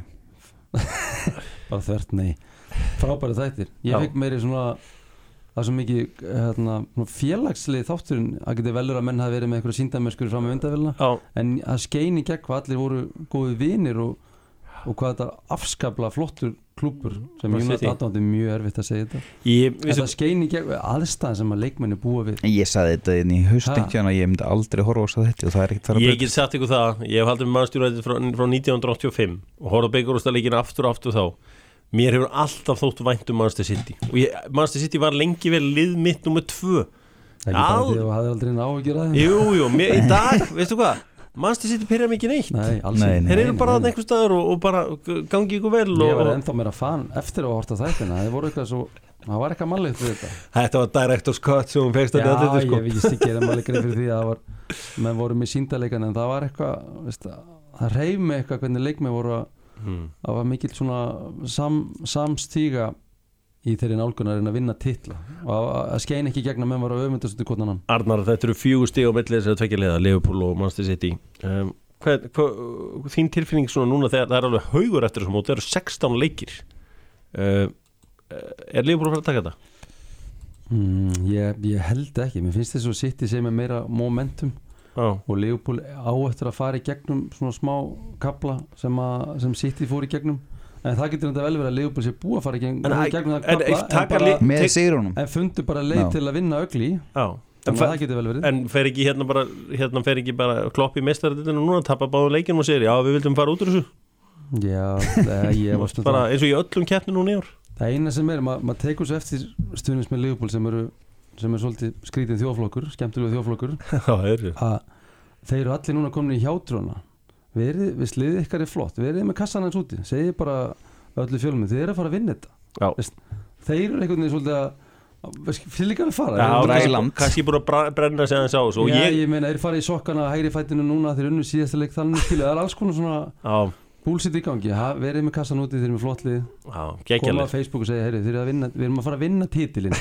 bara þvert, nei frábæri þættir, ég fekk meiri svona það er svo mikið hérna, félagslið þátturinn að geta velur að menn hafi verið með einhverja sýndamörskur fram með vindavélina en það skein í gegn hvað allir voru góði vinir og, og hvað þetta afskapla flottur klúbbur sem ég náttúrulega aðdándi mjög erfitt að segja þetta ég, þetta skein í gegn aðstæðan sem að leikmenni búa við Ég sagði þetta inn í haustengtjana ég myndi aldrei horfa á þetta og það er ekkert fara að Ég get sagt ykkur það, ég hef haldið með mannstjúræðið frá, frá nítján hundruð áttatíu og fimm og horfði á Bikarúrslitaleikina aftur og aftur þá Mér hefur alltaf þótt vænt um Manchester City og ég, Manchester City var lengi vel lið mitt nummer tvö Það er ekki bara því að þú hafði aldrei áhyggjur að þeim Jú, jú, mér, í dag, veistu hvað Manchester City pyrjar mikið neitt Nei, alls ekki Þeir eru bara að einhver staður og, og bara gangi ykkur vel og, Ég var ennþá meira fan eftir að horta þættina Það voru eitthvað svo, það var eitthvað mannlegt við þetta Þetta var director's cut sem hún fegst að Já, þetta sko. ég veist ekki að maður leikir fyrir því að það var menn voru með sýndaleikan en það var eitthvað veist, það reif mig eitthvað hvernig leikmenn voru að Hmm. það var mikill svona sam, samstíga í þeirri nálgunar en að vinna titla og að, að skein ekki gegn að menn var að öfmyndast út konan hann Arnar, þetta eru fjögur stig á milli þessari tveggja liða, Liverpool og Manchester City um, hvað, hvað, þín tilfinning svona núna þegar það er alveg haugur eftir þessum og það eru sextán leikir uh, er Liverpool að fara að taka þetta? Mm, ég, ég held ekki, mér finnst þess að City sem er meira momentum Ah. og Liverpool á eftir að fara í gegnum svona smá kapla sem, að, sem City fór í gegnum en það getur þetta vel verið að Liverpool sé búið að fara í gegnum, en, gegnum það kapla en, en, bara, með sigrunum en fundu bara leið no. til að vinna ögli þannig að það getur vel verið en fer ekki hérna bara, hérna fer ekki bara klopp í meistaradeildina og núna tappa báðu leikinum og segir já við vildum fara út úr þessu já, ég var bara eins og í öllum keppnum núna í ár það eina sem er, ma maður tekur svo eftir stundins með Liverpool sem eru sem er svolítið skrítið þjóðflokkur skemmtilega þjóðflokkur að þeir eru allir núna komin í hjátrúna verið, við sliðið ykkar er flott verið með kassan hans úti, segið bara öllu fjölum, þeir eru að fara að vinna þetta Vist, þeir eru einhvern veginn svolítið að fyrir líka að fara ja, kannski búin að brenna sig aðeins á svo Já, ég, ég meina, þeir fara í sokkana hægri fætinu núna þeir unnu síðasta leik þannig skilu, það er alls konar svona Já. Búlsitt í gangi, ha, verið með kassan úti þeir eru með flottlið, koma á Facebook og segja heyri, þeir eru að vinna, við erum að fara að vinna titilinn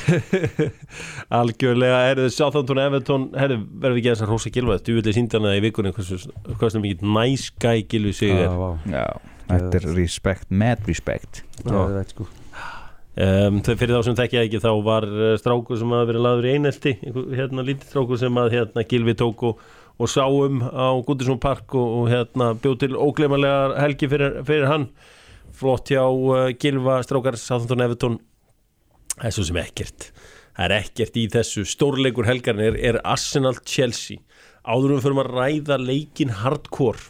Algjörlega, herðu Southampton Everton, herðu verður við ekki þess að Rósa Gylfa, djúvillig síndana í vikunni hvað sem mikið næskæ Gylfi sig er Já, þetta er respect, mad respect Já, það veit sko um, fyrir þá sem þekkja ekki þá var strákur sem að vera laður í einelti hérna lítið strákur sem að hérna Gylfi tók og og sáum á Goodison Park og, og hérna bjóð til ógleymanlega helgi fyrir, fyrir hann flott hjá uh, Gylfa strákar Southampton Everton það er svo sem ekkert það er ekkert í þessu stórleikur helgarinn er, er Arsenal Chelsea áður við fyrir að ræða leikin hardcore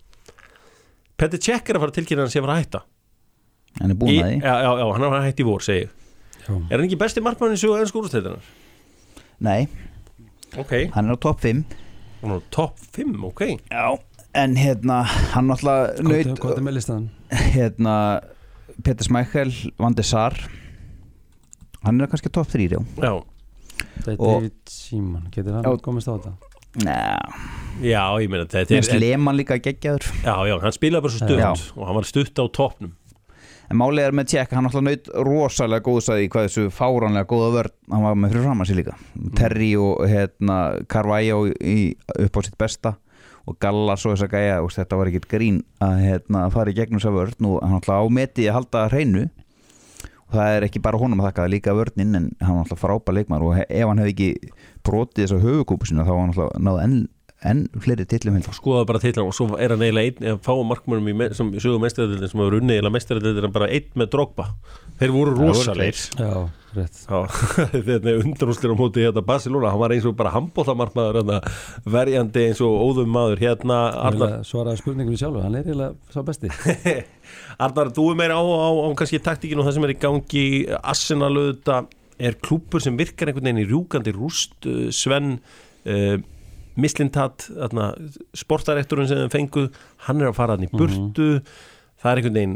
Petr Cech er að fara að tilkynna hann sé að fara að hætta hann er búin að því já, já, já, hann er að hætta í vor segi er hann ekki besti markmann í sögu ensku úrvalsdeildarinnar? Nei, okay. Hann er á topp fimm Hann er topp fimm, ok Já, en hérna hann náttúrulega naut Hvað er með listaðan? Hérna Peter Schmeichel, Van de Sar hann er kannski topp þrjú, já Já Það er David Seaman, getur hann já. komist á þetta? Nei Já, ég meina þetta er Sleman líka geggjaður Já, já, hann spilaði bara svo stutt já. og hann var stutt á toppnum En málið er með Cech, hann náttúrulega naut rosalega góðsæði í hvað þessu fáránlega góða vörn hann var með fyrir fram að sér líka mm. Terry og hérna Carvalho í, upp á sitt besta og Gallas og þess að gæja og þetta var ekkert grín að hérna, fara í gegnum þessa vörn og hann náttúrulega á meti að halda hreinu og það er ekki bara honum að þakka líka vörnin en hann var náttúrulega frábær leikmaður og ef hann hefði ekki brotið þessa höfukúpu sinna þá var hann náttúrulega náð enn en fleiri titlum held skoða bara titlar og svo er hann eiginlega einn eða fáum markmönnum í me sem sögum meistaradeildin sem hefur unnið eiginlega meistaradeildin bara einn með Drogba þeir voru rosalegir já, rétt þetta er undanúrslir á móti hérna Barcelona hann var eins og bara handboltamarkmaður hérna, verjandi eins og óðum maður hérna Arnar svaraði spurningunni sjálfu hann er eiginlega sá besti Arnar, þú er meira á, á, á kannski taktíkinu og það sem er í gangi Arsenal auðvitað er klúbbur sem virkar einhvern veginn í rjúkandi rúst Sven uh, Mislintat, sportarektorinn sem þeim fenguð hann er að fara hann í burtu mm -hmm. það er einhvern veginn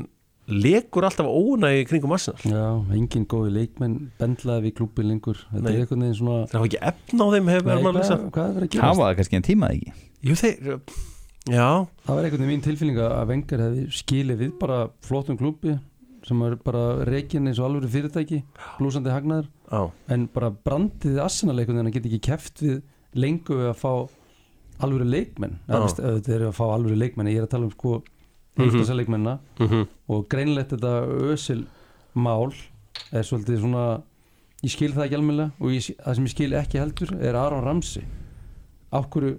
legur alltaf ónægi kringum Arsenal. Já, engin góði leikmenn bendlaði við klúbbin lengur. Þetta Nei. er einhvern veginn svona Það var ekki efn á þeim hefur Nei, maður hvað, lýsa. hvað er verið að gera? Hafa það kannski en tíma ekki Jú þeir, já, Það var einhvern veginn mín tilfinning að Wenger hefði skilið við bara flottum klúbbi sem er bara reikin eins og alvöru fyrirtæki, blúsandi hagnaður, já, en bara brandið Arsenal einhvern veginn að geta ekki keppt við lengu við að fá alvöru leikmenn. Já. Þetta er að fá alvöru leikmenn, ég er að tala um sko Mhm. heimtasa leikmennina mhm, og greinlegt þetta ösil mál er svolítið svona, ég skil það ekki almennilega og ég, það sem ég skil ekki heldur er Aron Ramsey. Af hverju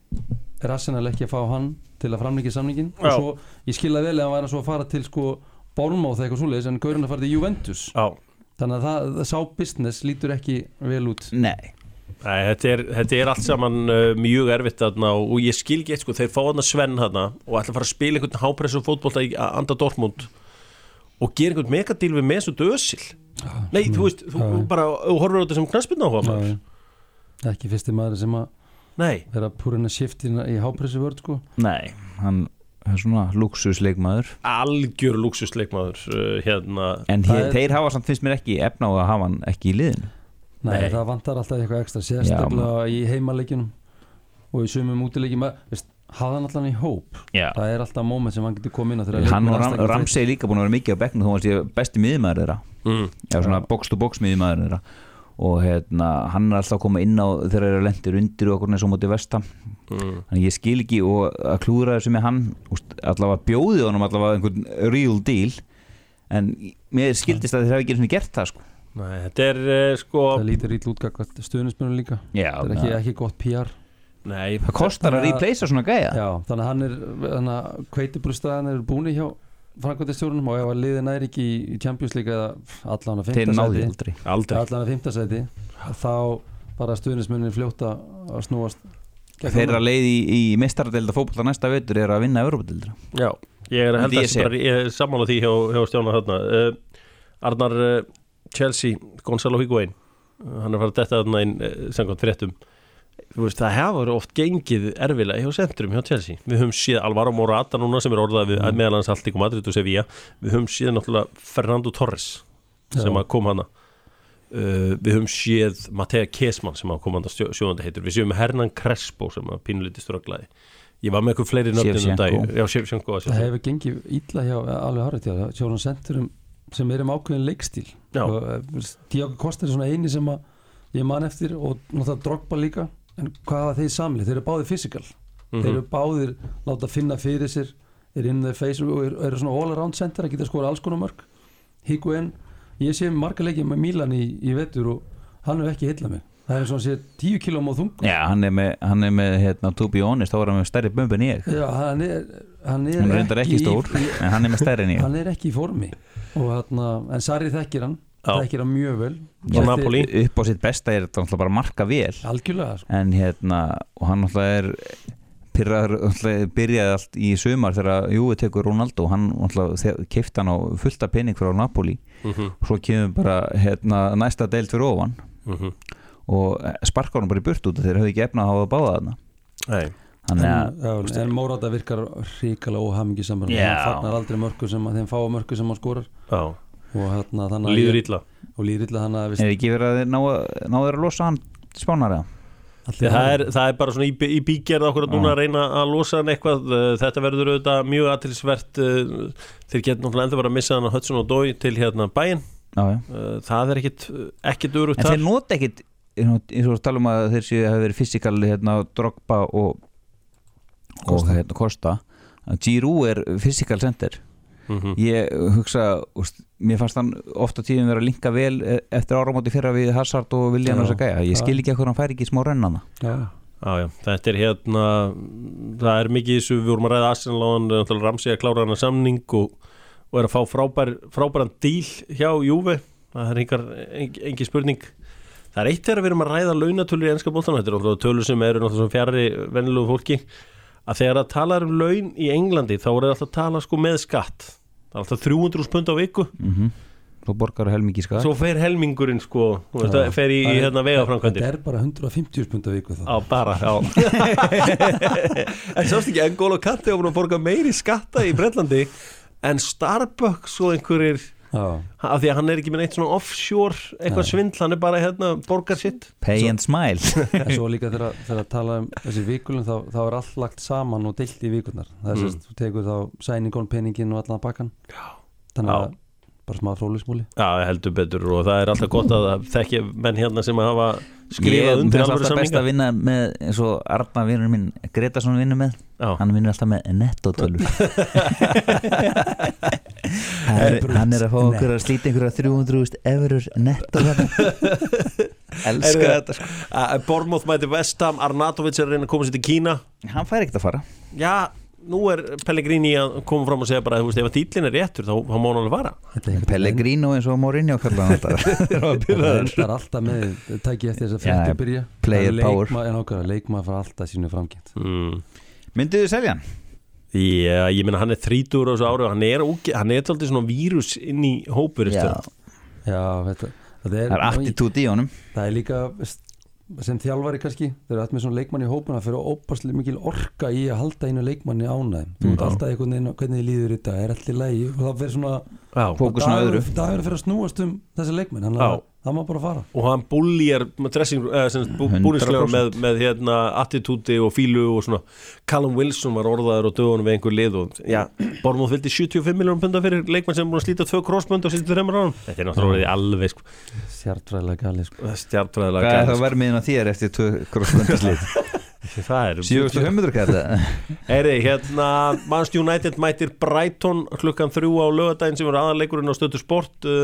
er Arsenal ekki að fá hann til að framlengja samningin? Já. Og svo, ég skil það vel ef hann væri svo að fara til sko Bournemouth eða eitthvað svoleiðis, en gaurinn að fara til Juventus. já. Þannig að það, það sá business lítur ekki vel út. Nei Nei, þetta er, þetta er allt saman uh, mjög erfitt þarna og, og ég skil ekki eitt sko, þeir fá þarna Sven þarna og ætla að fara að spila einhvern hápressu fótbolta í Anda Dortmund og gera einhvern megadíl við Mesut Özil. Nei, þú veist, þú Já. bara þú horfir á þetta sem knattspyrnuáhuga maður. Já, ekki fyrsti maður sem að Nei, vera púrin að shiftina í hápressu vörð sko. Nei, hann er svona luxusleikmaður algjör lúksusleikmaður uh, hérna. En Það hér, er- þeir hafa samt finnst mér ekki efna á að hafa hann ekki í liðinu Nei, Nei. það vantar alltaf eitthvað ekstra sérstaklega í heimaleikjunum og í sumum útileikjum hafa hann alltaf í hóp. Já. Það er alltaf moment sem hann getur komið inn á þegar Hann leikmenn og Ram, aðstækja Ramsey er líka búin að vera mikið á bekknum þó að hann sé besti miðjumaður þeirra mm. Já, svona box to box miðjumaður þeirra og hérna, hann er alltaf að koma inn á þegar þeir eru lendir undir og okkur neins á móti Vestam Mm. Þannig ég skil ekki og að klúðra þessu með hann úst, allavega bjóði honum allavega einhvern real deal en mér skildist að þeir hafi ekki einu sinni gert það sko. Nei, þetta er uh, sko það lítur ítl útgakvært stuðnismennum líka. Já, Það er ekki, ekki gott P R. Nei, það kostar að replacea svona gæja Já, þannig að hann er þannig að kveitibrústaðan er búin hjá framkvæmdastjórunum og ef að liðið næri ekki í Champions League eða allan að Þeir fimmta náðu sæti aldrei aldrei. allan að fimmta sæti þá bara stuðnismennin fljóta að snúast gegn Þeirra honum. leið í, í mestaradeilda fótbolta næsta vetur er að vinna Evrópadeildina Já, ég er að held Myndi að ég þessi bara, ég er sammála því hjá, hjá Stjána þarna. Uh, Arnar uh, Chelsea, Gonzalo Higuain, uh, hann er að fara að detta þarna inn uh, samkvæmt fréttum. Þú veist, það hefur oft gengið erfilega hjá centrum hjá Chelsea. Við höfum séð Alvaro Morata núna sem er orðað við mm. meðalans Atletico Madrid og Sevilla. Við höfum séð náttúrulega Fernando Torres sem Já. að kom hana. Uh, við höfum séð Matea Kesman sem að koma hann að sjóðanda heitur. Við séum Hernan Crespo sem að pínulítið strögglaði. Ég var með eitthvað fleiri nöfnum um dag. Já, Shevchenko. Það hefur gengið illa hjá alveg hárið hjá sjóðan centrum sem er um ákveðin leikstíl. Já. Og uh, Diego Costa er svona eini sem að ég man eftir og náttúrulega Drogba líka. En hvað var þeir samlið? Þeir eru báðir physical. Mhm. Þeir eru báðir láta finna fyrir sér, er in their face og eru, eru svona all around center að geta skora alls konar mörg. Higuain, ég sé marga leikið með Milan í, í vetur og hann hefur ekki heillað mig. Það er eins og hann sé tíu kílóum á þungu. Já, hann er með, hann er með hérna, to be honest, þá er hann með stærri bumbu en ég Já, hann er, hann er, Hún er reyndar ekki stór, í, en hann er með stærri en ég hann er ekki í formi og þarna, en Sarri þekkir hann Já. þekkir hann mjög vel Og Napoli. Upp á sitt besta er þetta náttúrulega bara marka vel algjörlega sko. en hérna, og hann náttúrulega er pyrraður, náttúrulega byrjaði allt í sumar þegar Juve tekur Ronaldo hann náttúrulega keifti hann á fullta pening frá Napoli Mhm, og svo kemur bara hérna, næsta deild fyrir ofan mhm. og sparkar hann bara í burt út þeir höfðu ekki efna að hafa báða þarna Nei. þannig en, að já, en Morata virkar ríkala óhamingi saman Já. hann fagnar aldrei mörku sem að þeim fáa mörku sem hann skorar Já, og hérna þannig að líður ég- illa. og líður illa þannig að er ekki verið að þeir ná, ná þeir að losa hann til spánar eða? Það er, það er bara svona í, í bígerð okkur að núna að reyna að losa hann eitthvað. Þetta verður auðvitað mjög aðtilsvert. Þeir geta náttúrulega enda bara að missa hann að Hudson og Dói til hérna bæinn. Já, já. Það er ekkit, ekkit örugt En þar. þeir nota ekkit eins og tala um að þeir séu að hafa verið fysikal hérna Drogba og og Costa. hérna Costa Giroud er fysikal center Mhm. ég hugsa, úst, mér fannst hann ofta tíðum vera að linka vel e- eftir áramóti fyrra við Hazard og Willian Já. og þess að gæja, ég skil ekki að hvernig hann fær ekki í smá rennana já, Já, já, þetta er hérna, það er mikið í þessu, við vorum að ræða Arsenal á hann, Ramsey að klára hann að samning og, og er að fá frábær, frábæran díl hjá Juve, það er engar, engi spurning. Það er eitt þegar við erum að ræða launatölur í enska boltanum, þetta er náttúrulega tölur sem eru náttúrulega fjarri venjulegu fólki, að þegar það talar um laun í Englandi þá er það alltaf að tala sko með skatt, það er alltaf þrjú hundruð þúsund pund á viku, mm -hmm. Svo borgar helmingi skatt svo fer helmingurinn sko, þú veist, það fer í, í hérna vegaframkvæmdir. þetta er bara hundrað og fimmtíu þúsund pund á viku það. Já, bara, já En sást ekki, N'Golo Kanté var búin að borga meiri skatta í Bretlandi en Starbucks og einhverjir Já. af því að hann er ekki með neitt svona offshore eitthvað svindl, hann er bara hérna borgar sitt Pay and smile En svo líka þegar þegar að tala um þessi vikulun þá, þá er allt lagt saman og deilt í vikunar það er Mm. sérst, þú tekur þá sæningon, peningin og allan bakkan Já. þannig að Já. bara smá fróðlegsmúli Já, heldur betur og það er alltaf gott að þekki menn hérna sem hafa Ég skrifað er undir alveg alltaf best að samninga vinna með eins og Arnar vinnur minn Gretarsson vinnur með Já. hann vinnur alltaf með nettótölur hann, hann er að fá okkur að slíta einhverja þrjú hundruð þúsund evrur nettó elska þetta sko. Bournemouth mæti West Ham, Arnautovic er að reyna að koma sér til Kína hann fær ekkert að fara Já, nú er Pellegrini að koma fram og segja bara, þú veist, ef að dýllin er réttur þá, þá má hann alveg fara Pellegrino eins og Mourinho kallar hann alltaf Það er alltaf með tæki eftir þess að fréttir byrja player power Leikma, leikma frá alltaf sínu framkvæmt mm. Mynduðu selja hann? Já, ég meina hann er þrítugur á þessu ári og hann er, óge- hann er alltaf svona vírus inn í hópur Já, Já, þetta, þetta er, það er attitút í honum það er líka sem þjálfari kannski, þeir eru alltaf með svona leikmann í hópuna það fyrir óbærslega mikil orka í að halda einu leikmanni ánæðum, þú veit alltaf einhvern veginn hvernig þið líður þetta, er allt í lagi og það fyrir svona, fókusin á öðru dagur fyrir að snúast um þessi leikmenn, þannig að það má bara fara og hann búljar búningsklegar með, með hérna, attitúti og fílu og svona Callum Wilson var orðaður og dögunum við einhver lið og já, Bournemouth vildi sjötíu og fimm miljónum punda fyrir leikmann sem er búin að slíta tvö krossbönd og síðan þreymur árum þetta er náttúrulega alveg sko. stjartfræðilega gali sko. stjartfræðilega Hvað er gali það vermiðin að þér eftir tvö krossböndaslið? það er sjö þúsund fimm hundruð kall Heyri, hérna Manchester United mætir Brighton klukkan þrjú á laugardaginn sem er aðalleikurinn á Stötu Sport uh,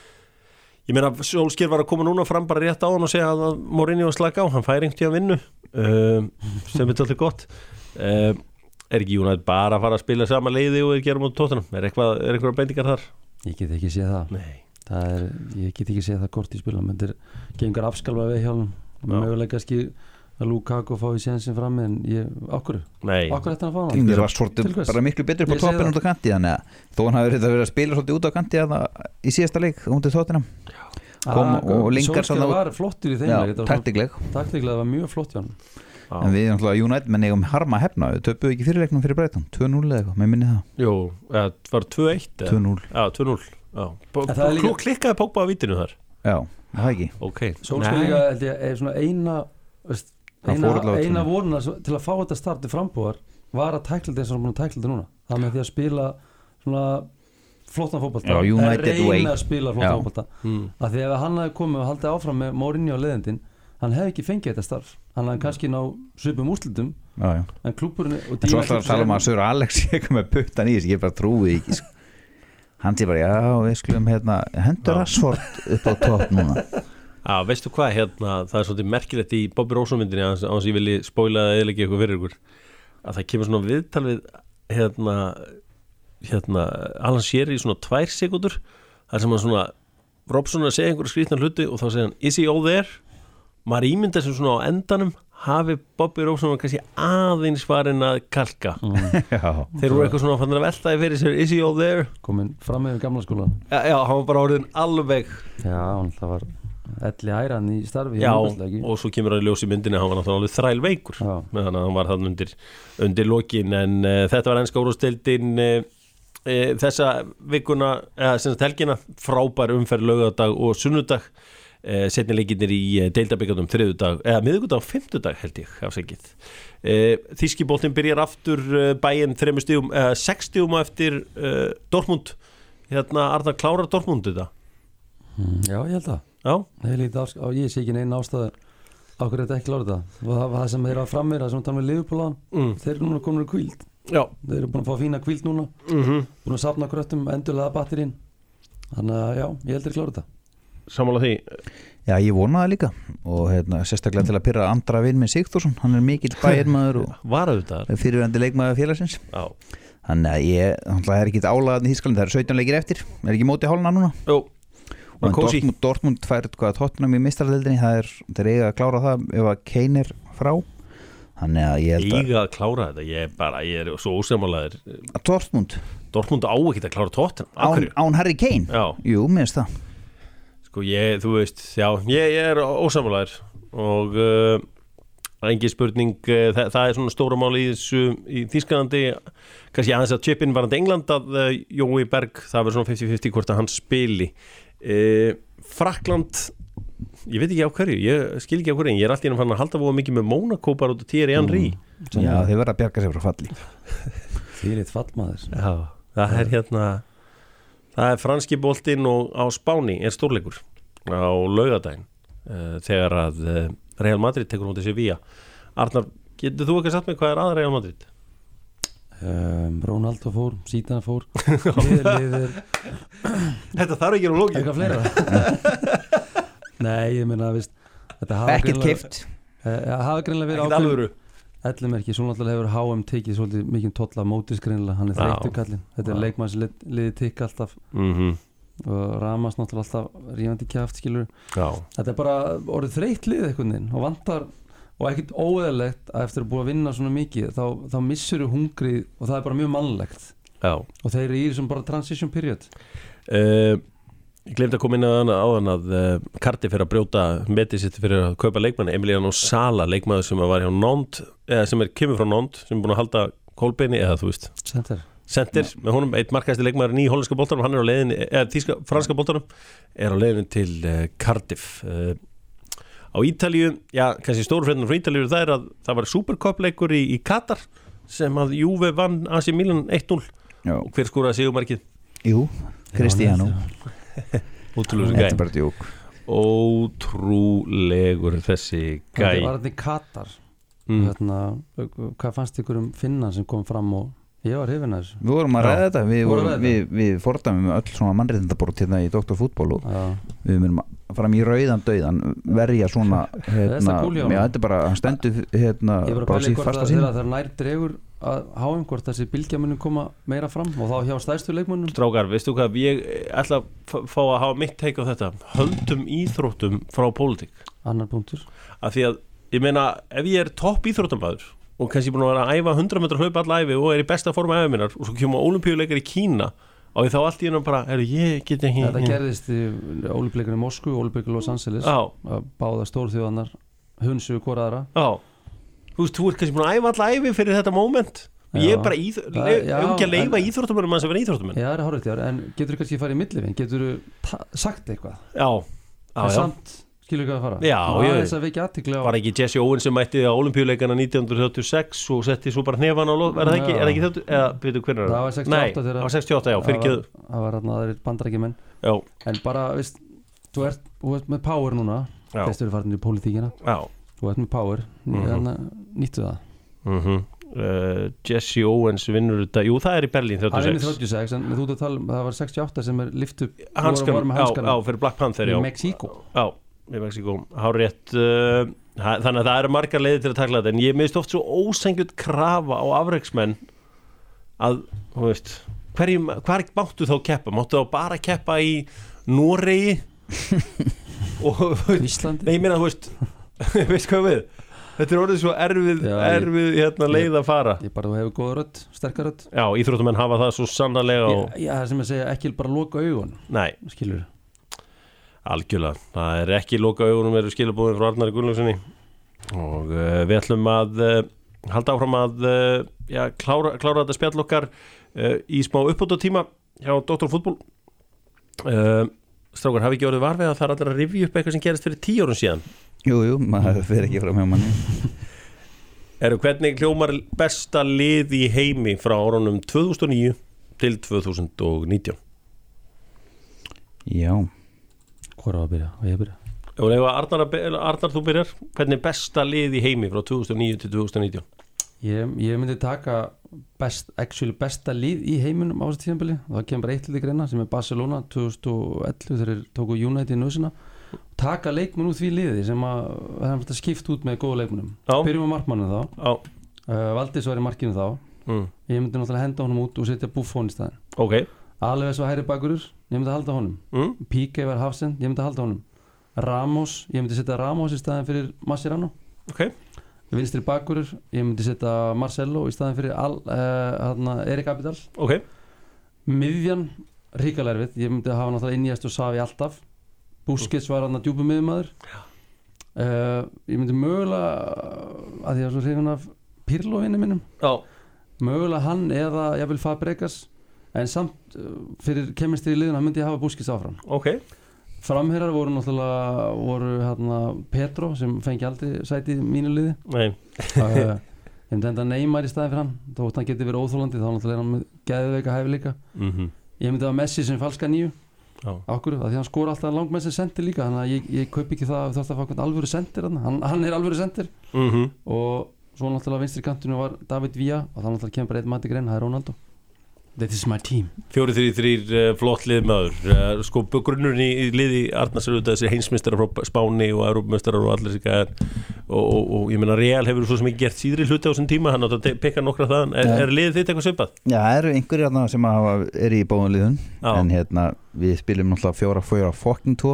ég meina Solskjær var að koma núna fram bara rétt á hann og segja að Mourinho slaka á, hann fær einhvern tíðan vinnu uh, sem er alltaf gott uh, er ekki United bara að fara að spila sama leiði og er gera mútið tóttunum, er eitthvað er eitthvað breytingar þar? Ég get ekki séð það, það er, ég get ekki séð það kort í spilum, þetta er gengur afskalvað við hjá hann, mögulega kannski að Lukaku fá í sénsinn fram en ég, okkur, okkur þetta að fá hann það var svolítið bara miklu betur på toppin út á kanti þannig að þó hann hafi verið að spila svolítið út á kanti í síðasta leik út í tóttina kom ah, og Lingard Solskjær var flottur í þeim já, taktikleg taktikleg, það var mjög flott hjá hann ah. En við náttúrulega United menn eigum harma hefna við töpuðu ekki fyrirleiknum fyrir Brighton tvö núll eða eitthvað, með minni það Jú, það var tvö eitt tvö núll Já, tvö núll Klú klikkaði Pogba á vítinu þar Já, það ekki okay. Solskjær líka held ég er svona eina veist, eina, eina voruna til að fá þetta starti frambúðar var að tækla þetta eins og hann búin að tækla þetta núna það með því að spila svona flottan fótbolta Já, United reyna way að spila flottan fótbolta mm. af því ef hann hefði komið og haldið áfram með Mourinho á leiðindin hann hefði ekki fengið þetta starf hann hefði kannski ná svipum úrslitum já, já. en klúburinn en svo alltaf að tala um að Sör Alex ég kom með puttan í þessu, ég bara trúi ekki sko. hann sé bara, já, við skulum hérna, hendur Rashford upp á topp núna Já, veistu hvað, hérna, það er svolítið merkilegt í Bobby Rósson myndinni á þess að ég vilji spóila eða eða ekki eitthvað fyrir ykkur að það kemur svona viðtal við hérna, hérna Alan Shearer í svona tvær sekundur þar sem hann svona, Robson er að segja einhverja skrýtna hluti og þá segja hann, is he all there? Maður ímynda sem svona á endanum hafi Bobby Rósson kannski aðeins farin að kalka mm. þeir eru eitthvað svona fann að veltaði fyrir sér, is he all there? Komin fram með gamla skólan Já, já, hann var bara orðin alveg Já, það var elli æran í starfi Já, og svo kemur hann í ljós í myndinni hann var náttúrulega alveg þræl veikur meðan hann var þann undir, undir lokin en uh, þetta var enska úrvalsdeildin uh, uh, þessa vikuna eða sem sagt helgina, frábær umferð laugardag og sunnudag uh, setni leikinnir í uh, deildabikandum þriðjudag, eða miðvikudag og fimmtudag held ég afsengið uh, Þýski boltinn byrjar aftur uh, bæinn þremur stígum, uh, sex stígum eftir uh, Dortmund hérna Arnar klárar Dortmund þetta mm, Já, ég held að Já, ég, á, ég sé ekki neina ástæður á hverju þetta ekki lára þetta og það, það sem þeir að frammeira sem tala með Liverpool mm. þeir eru núna komin í kvíld Já. þeir eru búin að fá fína kvíld núna mm-hmm. búin að safna kröttum, endurlega batterinn þannig að já, ég heldur ekki lára þetta Sammála því Já, ég vona það líka og hérna, sérstaklega til að pyrra andra vinn með Sigþórsson hann er mikill bæjarmaður og fyrirverandi leikmaður félagsins Já. Þannig að ég, það er ekki álaðan í Þýskalandi, það eru sautján leikir eftir er ekki móti hálna núna Jú og Dortmund, Dortmund fær hvað Tottenham í meistaradeildinni það er, þeir eiga að klára það ef að Kane er frá þannig að ég held að eiga að klára þetta, ég er bara ég er svo ósammálaður Dortmund Dortmund á ekki að klára Tottenham án, án Harry Kane, já. Jú, minnst það sko ég, þú veist, já ég, ég er ósammálaður og uh, engin spurning, það, það er svona stóra máli í þessu í Þýskalandi, kannski aðeins að chipin varandi England að uh, Jói Berg, það verður svona fimmtíu fimmtíu hvort að hann spili. uh, Frakkland, ég veit ekki á hverju, ég skil ekki á hverju, en ég er alltaf fann að halda voða mikið með Mónakó bara út af Thierry Henry. mm. Já, þeir verða að bjarga sér frá falli. Því er eitt fallmaður. Já, það er hérna það er franski boltinn og á Spáni er stórleikur á laugardaginn uh, þegar að uh, Real Madrid tekur móti Sevilla. Arnar, getur þú ekki sagt mig hvað er að Real Madrid? Um, Ronaldo fór, Zidane fór liðir, liðir Þetta þarf ekki að lóki eitthvað fleira. Nei, ég meina að þetta hafa ekkert keypt. hafa greinlega verið ekkert alvöru ellumerki, svo náttúrulega hefur H M tekið svolítið mikið tolla mótis greinlega, hann er þreyttur kallinn, þetta er leikmannsliði tikk alltaf mhm og Ramas náttúrulega alltaf rífandi kjaft, skilur. Já. Þetta er bara orðið þreytt lið einhvern veginn og vantar, og ekkert óeðlilegt að eftir að búa að vinna svona mikið þá, þá missur þú hungrið og það er bara mjög mannlegt. Já. Og þeir eru í þessum bara transition period. uh, Ég gleymdi að koma inn að áðan að uh, Cardiff fyrir að brjóta metið sitt fyrir að kaupa leikmann Emiliano Sala, leikmaður sem var hjá Nantes, eða sem er kemur frá Nantes, sem er búin að halda kólbeini, eða þú veist Center Center, ja. Með honum eitt markæsti leikmaðurinn í hollenska boltanum, hann er á leiðinni, eða þýska, franska boltanum, er á leiðinni til uh, Cardiff. Uh, á Ítalíu, já, kannski stórufréttunum frá Ítalíu það er að það var supercup-leikur í, í Katar sem að Juve vann A C Milan eitt núll. Og hver skoraði sigurmarkið? Jú, Cristiano. Ótrúlegur gæ. Þetta er bara djók. Ótrúlegur þessi gæ. Það var þetta í Katar. Mm. Hérna, hvað fannst ykkur um Finna sem kom fram og ég var hrifinn af þessu. Við vorum að ræða þetta, við, vorum, ræða við, við fordæmum öll svona mannréttindabort hérna í doktor Fútból og já. Við myndum fram í rauðan dauðan verja svona hérna, já, þetta er bara, hann stendur hérna bara síð fasta sín. Það er nær dregur að háum hvort þessi bylgjamunum koma meira fram og þá hjá stærstu leikmönnum. Strákar, veistu hvað, ég ætla að fá að hafa mitt teik á þetta, höldum íþróttum frá pólitík. Annar punktur. Af því að, ég meina, ef ég er topp íþróttamæður og kannski búin að vera að æfa hundrað metra hlaup alla æfi og er í besta forma æfi minnar og svo kemur ólympíuleikar í Kína og ég þá allt í hennum bara, er ég get ekki Þetta gerðist í ólympíuleikunum í Moskvu og ólympíuleikunum í Los Angeles að báða stórþjóðanar hunsu hvora aðra. Já, þú veist, þú ert kannski búin að æfa alla æfi fyrir þetta moment og ég er bara íþ... le... já, ekki að leifa íþróttamönnum að sem vera íþróttamenn. Já, það er hárrétt, já, en getur þú kannski farið í millivinn, getur þú sagt eitthvað? Já, já, já. Samt skilur ekki að fara. Já, ég var ekki Jesse Owens sem mætti á Ólympíuleikana nítján hundruð þrjátíu og sex og setti svo bara hnefan á lof, er það ekki, er það ekki þáttu, eða veitu hvernig er það? Það var sextíu og átta þegar það var sextíu og átta, já, fyrir ekki það var þarna aðrir bandarækjumenn. Já. En bara, veist, þú ert, þú ert með power núna, þess að þú farin í pólitíkina. Já. Þú ert með power, mm-hmm. nýttu það. Mhm. Uh, Jesse Owens vinnur þetta, jú það er í Berlín þrjátíu og sex. Það er þrjátíu og sex, en þú ert að tala um það var sextíu og átta sem er lift upp hanskan, já, já, fyrir Black Panther, já. Í Mexíkó. Já, í Mexíkó, hárrétt. Uh, þannig að það eru margar leiðir til að takla þetta, en ég minnst oft svo ósengjut krafa á afreiksmenn að, þú veist, hverjum, hvar máttu þá keppa? Máttu þá bara keppa í Noregi og Íslandi? Nei, ég meina, þú veist, veist hvað við? Þetta er orðið svo erfið, já, erfið hérna, leið að fara. Ég bara, þú hefur góða rödd, sterkar rödd. Já, íþróttamenn hafa það svo sannarlega. Og... Já, það sem ég segja, ekki bara loka augun. Nei. Skilur. Algjörlega. Það er ekki loka augunum, eru skilabúðin frá Arnari Gunnlaugssyni. Og uh, við ætlum að uh, halda áfram að uh, já, klára, klára þetta spjall okkar uh, í smá uppbótartíma hjá doktor Fútból. Uh, strákar, hafi ekki orðið varfið að það er allir að rifja upp eitthvað sem gerist fyrir tíu árum síðan? Jú, jú, maður fyrir ekki frá mjög manni. Eru hvernig hljómar besta lið í heimi frá árunum tvö þúsund og níu til tvö þúsund og nítján? Já. Hvor á að byrja? Og ég byrja. Og ef Arnar, Arnar, þú byrjar, hvernig besta lið í heimi frá tvö þúsund og níu til tvö þúsund og nítján? Ég, ég myndi taka best, actually besta lið í heiminum á þessu tíðanbili. Það kemur bara eitt lið í greina sem er Barcelona tvö þúsund og ellefu þegar þeir tóku United í nösina. Taka leikmenn út því liði sem að það er skipt út með góða leikmennum. Byrjum á markmannum þá. uh, Valdís var í markinu þá. mm. Ég myndi náttúrulega henda honum út og setja Buffon í staðin. Okay. Alves var hægri bakurur, ég myndi halda honum. mm. Piqué var hafsend, ég myndi halda honum. Ramos, ég myndi setja Ramos í staðin fyrir Mascherano. okay. Vinstri bakurur, ég myndi setja Marcelo í staðin fyrir Al, uh, Erik Abidal. okay. Miðjan, ríkalerfið, ég myndi hafa náttúrulega Iniesta og Xavi alltaf. Busquets var hann að djúpa miðjumaður. uh, ég myndi mögulega að því að svo hrifin af Pirlo vinni minnum Já. mögulega hann eða ég vil Fabregas en samt uh, fyrir kemistri í liðuna myndi ég hafa Busquets áfram Ok Framherjar voru náttúrulega voru hérna Petro sem fengi aldrei sæti í mínu liði Nei uh, ég myndi enda Neymar í staði fyrir hann þótt hann geti verið óþólandi þá náttúrulega er hann með geðveika hæfileika mm-hmm. ég myndi hafa Messi sem falska níu Já. Akkur, að því hann skora alltaf langmessi sendir líka þannig að ég, ég kaup ekki það að þú þarfst að fá hvern alvöru sendir hann, hann er alvöru sendir mm-hmm. og svo náttúrulega vinstri kantinu var David Villa og það náttúrulega kemur bara einn mati grein, það er Ronaldo That is my team fjórir þrír þrír uh, flott lið maður uh, sko grunnurinn í, í liði Arnars er auðvitað þessi heimsmeistarar frá Spáni og Evrópumeistarar og allir þessi gæðar og, og, og ég meina Real hefur svo sem ekki gert síðri hluti á þessum tíma hann átt að peka nokkra það er, er liðið þitt eitthvað svipað? Já, það eru einhverjir hérna sem hafa, er í bóðanliðun en hérna við spilum náttúrulega fjóra fjóra fucking tvo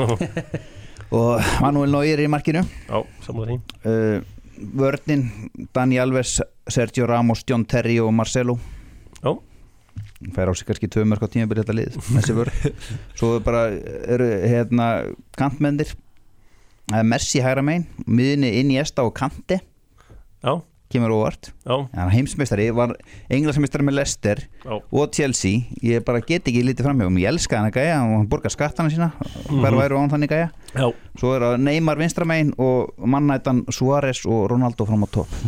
og Manuel Neuer í markinu Já, sammála því uh, Vörnin, Dani Alves Sergio Ramos, John Terry og Marcelo Já fær á sig kannski tvö mörk á tímabili þetta lið þessi vörn svo bara eru hérna kantmendir það er Messi hægra megin miðinni Iniesta og Kante Já kemur óvart Já ja, heimsmeistari var englandsmeistari með Leicester Já. og Chelsea ég bara get ekki lítið framhjá ég elska hann að gæja og hann borgar skattana sína mm-hmm. hver væru án þannig gæja Já. svo er það Neymar vinstra megin og mannætan Suárez og Ronaldo fram á topp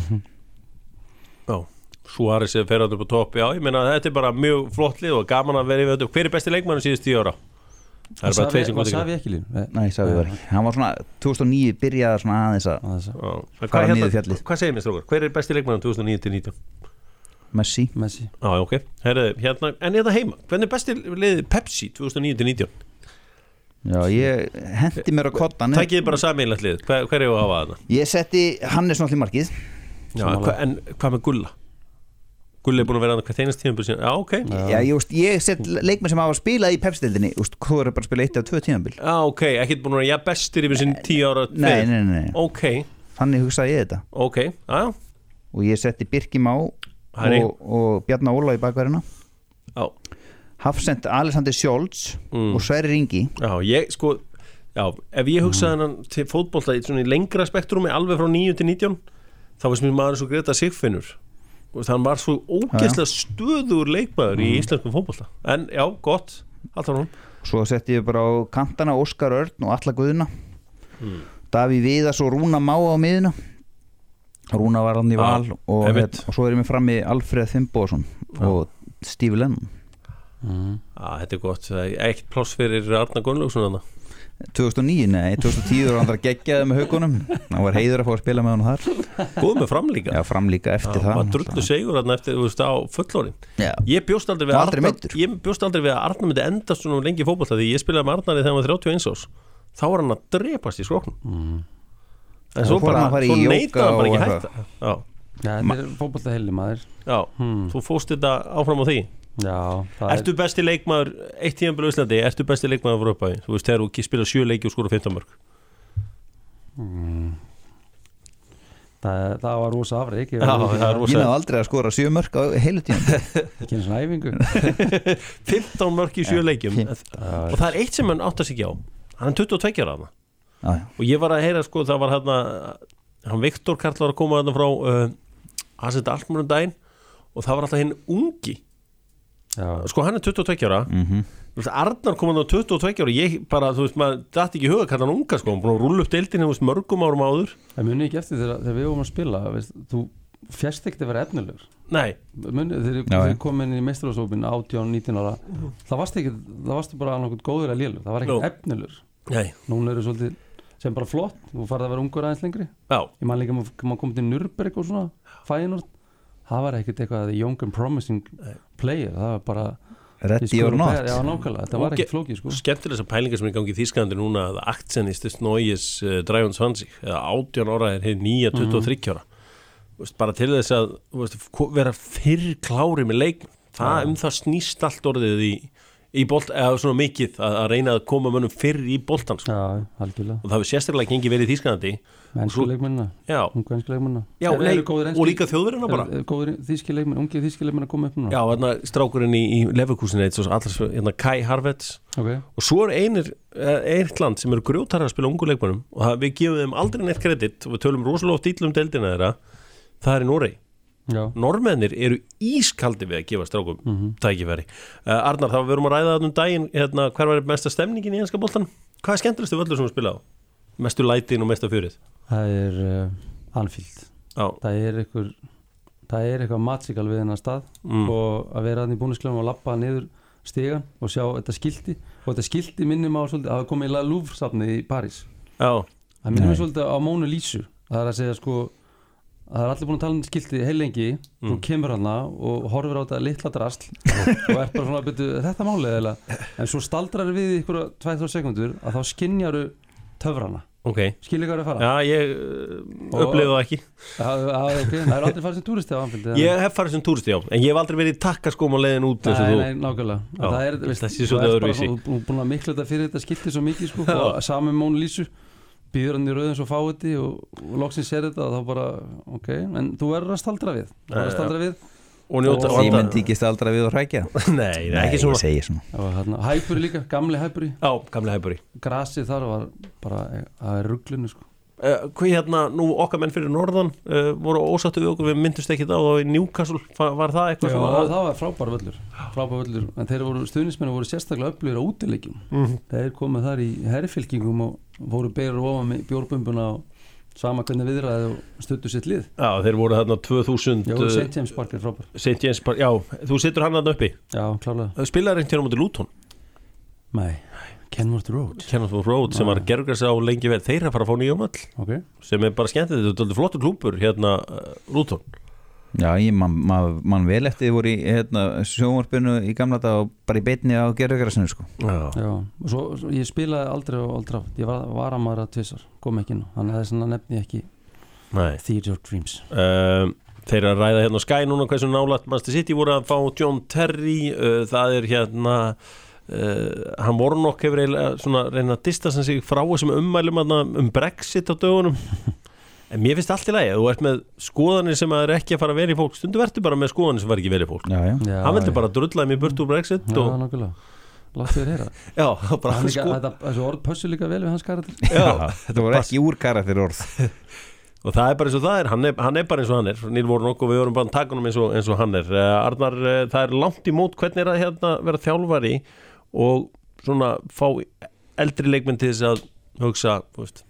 Já Suárez er ferðandur på topp, já, ég meina þetta er bara mjög flott lið og gaman að vera í þetta. Hver er besti leikmann síðust tíu ára? Það er bara tveir sem góðir. Savi ekki líf? Nei, Savi var ekki. Hann var svona tvö þúsund og níu byrjaði svona aðeins að fara niður fjallið. Hvað segir mér strókar? Hver er besti leikmann tvö þúsund og níu til nítján? Messi. Messi. Já, ok. Herðu, hérna, en þetta heima. Hvernig er besti liðið Pepsi tvö þúsund og níu til nítján? Já, ég hendi mér á kottan. Tækið bara sameiginlegt lið. Hver, hver er að hafa þarna? Ég setti Hannes náttúrulega í markið. Já, hva, en hvað með Gulla? Gulli er búin að vera hvað þeinast tímabil síðan. Já, ok. Já, já ég, úst, ég set leikmenn sem hafa spilað í Pepsi-deildinni, þú er bara að spila eitt af tvö tímabil. Já, ok, ekki búin að vera ja, bestir yfir sín tíu ára fyrir. Nei, nei, nei. Ok. Þannig hugsaði ég þetta. Ok, já. Og ég setti Birki Má og, og Bjarna Óla í bakverðina. Já. Hafsend Alexander Scholz mm. og Sverrir Ingi. Já, ég sko, já, ef ég hugsaði hennan mm. til fótbolta í svona í lengra spektrumi alveg frá níu til nítján, þá var sem maður svo Greta Sigfinnur. Þann var svo ógeðslega stöður leikmaður mm. í íslenskum fótbolta en já, gott, allt á hún svo setti ég bara á kantana Óskar Örn og Alla Guðna mm. Davíð Viðars og Rúna Má á miðuna Rúna var hann í val ah, og, heit, og svo er ég með fram í Alfreð Finnbogason ah. og Steve Lennon mm. ah, Þetta er gott, eitt pláss fyrir Arnar Gunnlaugsson þarna tvö þúsund og níu, nei, tvö þúsund og tíu var hann þar geggjaði með haugunum það var heiður að fá að spila með hann þar góð með fram líka já, fram líka eftir já, það maður drullu segur hann eftir, þú veist, á fullorinn ég bjóst aldrei við að Arnar ég bjóst aldrei við að Arnar myndi endast svona lengi í fótbolta því ég spilaði með Arnari þegar hann var þrjátíu og eins árs þá var hann að drepast í skróknum mm. en svo bara, svo neitaði hann bara ekki hætta já, þetta er fótbolta heili maður já, hmm. þú fóst þetta áfram á því Já, ertu besti leikmaður eitt tímabil á Íslandi, ertu besti leikmaður frá upphafi þú veist þegar þú spila sjö leiki og skora fimmtán mörk mm. það, það var rosa afrek ég náðu aldrei að skora sjö mörk á heilu tíma ekki eins og æfingu fimmtán mörk í sjö leikjum og það er eitt sem hann átt að sig ekki á hann er tuttugu og tveggja ára þarna og ég var að heyra sko það var hérna hann Viktor Karl var að koma þarna frá uh, Hasset Alkmarum daginn og það var alltaf hinn ungi Já. Sko hann er tuttugu og tveggja ára mm-hmm. Arnar kom hann á tuttugu og tveggja ára ég bara, þú veist, maður dætti ekki í huga hvað hann unga sko, hann búin að rúlla upp deildinni mörgum árum áður Það muni ekki eftir þegar, þegar við vorum að spila veist, þú fjast ekkert að vera efnilegur Nei muni, Þegar þið kom inn í meistarasópin átján nítján ára mm. það varstu ekki, það varstu bara annað góður að lélugur, það var ekkert efnilegur Nei Núna eru svolítið sem bara flott, þú farið að vera ungur aðeins lengri Já Ég man líka maður komið til Nürnberg og svona Feyenoord það var ekkert eitthvað young and promising player, það var bara ready or not já, nákvæmlega, það var ekkert flókið sko. Skemmtilega þessar pælingar sem er í gangi í Þýskalandi núna að Aktienist Neues uh, dreiundzwanzig eða átján ára er hér nýja tuttugu og þriggja ára mm. bara til þess að veist, vera fyrr klári með leik það ja. um það snýst allt orðið í, í bolt, eða svona mikið að, að reyna að koma mönnum fyrr í boltan sko. Já, algjörlega. Og það hefur sérstaklega gengið verið í Þýskalandi. Mennsku leikmennina, ungu ennsku leikmennina. Já, er, er og líka þjóðverðina bara. Er, er góður þýski leikmenn, ungið þýski leikmenn að koma upp núna. Já, þarna strákurinn í, í Leverkusen eitt, allars, hérna Kai Havertz. Okay. Og svo er einir, eitt land sem eru grjótara að spila ungu leikmennum og það, við gefum þeim aldrei neitt kredit og við tölum rosalega oft illa um deildina þeirra. Það er í Noregi. Normennir eru ískaldi við að gefa strákum mm -hmm. tækifæri. uh, Arnar, þá verum að ræða um daginn hérna, hver var mesta stemningin í enska boltan? Hvað er skemmtilegstu völlur sem þú spila á? Mestu lætin og mesta fjörið? Það er uh, Anfield á. Það er eitthvað það er eitthvað matsikal við hennar stað mm. og að vera þannig í búnisklefum og lappa niður stigan og sjá þetta skilti og þetta skilti minnum á svolítið að það komið í La Louvre-safnið í París. Já. Það minnum svolítið á Mónu Lísu. Það er að segja sko það er allir búin að tala um skilti heil lengi mm. þú kemur hana og horfir á þetta litla drasl og er bara svona að byrja þetta málið eða en svo staldrar við ykkur tvær til þrjár sekundur að þá skynjaru töfrana. Okay. Skilja hvað er að fara? Já, ég uh, upplifði það ekki. Já, okay. Það er aldrei farið sem túristi á Anfield. Ég hef farið sem túristi, já, en ég hef aldrei verið í takkaskóm og leiðin út. Nei, nei, nákvæmlega. Já, það er, veist, þessi svo þau öðruvísi. Þú er búin að mikla þetta fyrir þetta skilti svo mikið, sko, og sami Mónu Lísu býður hann í rauðin svo fáiði og, og loksins sér þetta og þá bara, ok, en þú verður að staldra við. Þú verður að staldra við. Og því myndi ekki staldra við og hrækja. Nei, nei, ekki svona. Nei, ég segi svona. Og hérna, Hæpuri líka, gamli Hæpuri. Já, gamli Hæpuri. Grasið þar var bara að rugglinu, sko. Uh, hvað hérna, nú okkar menn fyrir norðan uh, voru ósáttu við okkur, við myndust ekki það á í Newcastle, var, var það eitthvað? Já, svona? það var frábær völlur, frábær völlur en þeir voru, stuðnismenn voru sérstaklega öflugir á útileikjum mm -hmm. þeir komið þar í herrfylkingum og voru berir ofan með bjórbumbuna og sama hvernig viðræði og stuttu sitt lið. Já, þeir voru þarna tvö þúsund Já, Saint James Park er frábær Saint James Park, já, þú situr hann þarna uppi. Já, klárlega. Spilaði reynt hérna á móti Luton? Nei, Kenworth Road Kenworth Road sem ah. var gerðgræs á lengi vel, þeir að fara að fá nýjum öll okay. sem er bara skemmtið, þetta er alltaf flottur klúpur hérna uh, Luton. Já, ég man, man, man vel eftir þið voru í hérna, sjónvarpinu í gamla dag og bara í beinni á gerðgræsinu sko. Já, Já. Og svo, svo ég spilaði aldrei á Old Trafford, ég var, var að maður að tvisar kom ekki inn, þannig að það er svona nefni ekki Nei. Theatre of Dreams. um, Þeir að ræða hérna á Sky núna hversu nálægt Manchester City voru að fá John Terry, uh, það er hérna Uh, hann Warnock hefur eiginlega svona reyna að distasa sig frá þessum ummælum um Brexit á dögunum en mér finnst allt í lagi að þú ert með skoðanir sem að er ekki að fara að vera í fólk stundu verður bara með skoðanir sem var ekki verið í fólk já, já. Já, hann vildi bara drulla mér burt úr Brexit Já, og... nákvæmlega, látt þér heyra Já, bara hann sko Þessu orð pössu líka vel við hans karakter Já, þetta voru ekki úr karakter orð og það er bara eins og það er hann er, hann er bara eins og hann er Neil Warnock og við vorum bara að taka hann eins og, eins og hann er uh, Arnar, uh, það er langt í mót hvernig er að hérna, vera þjálfari og svona fá eldri leikmenn til þess að hugsa, þú veist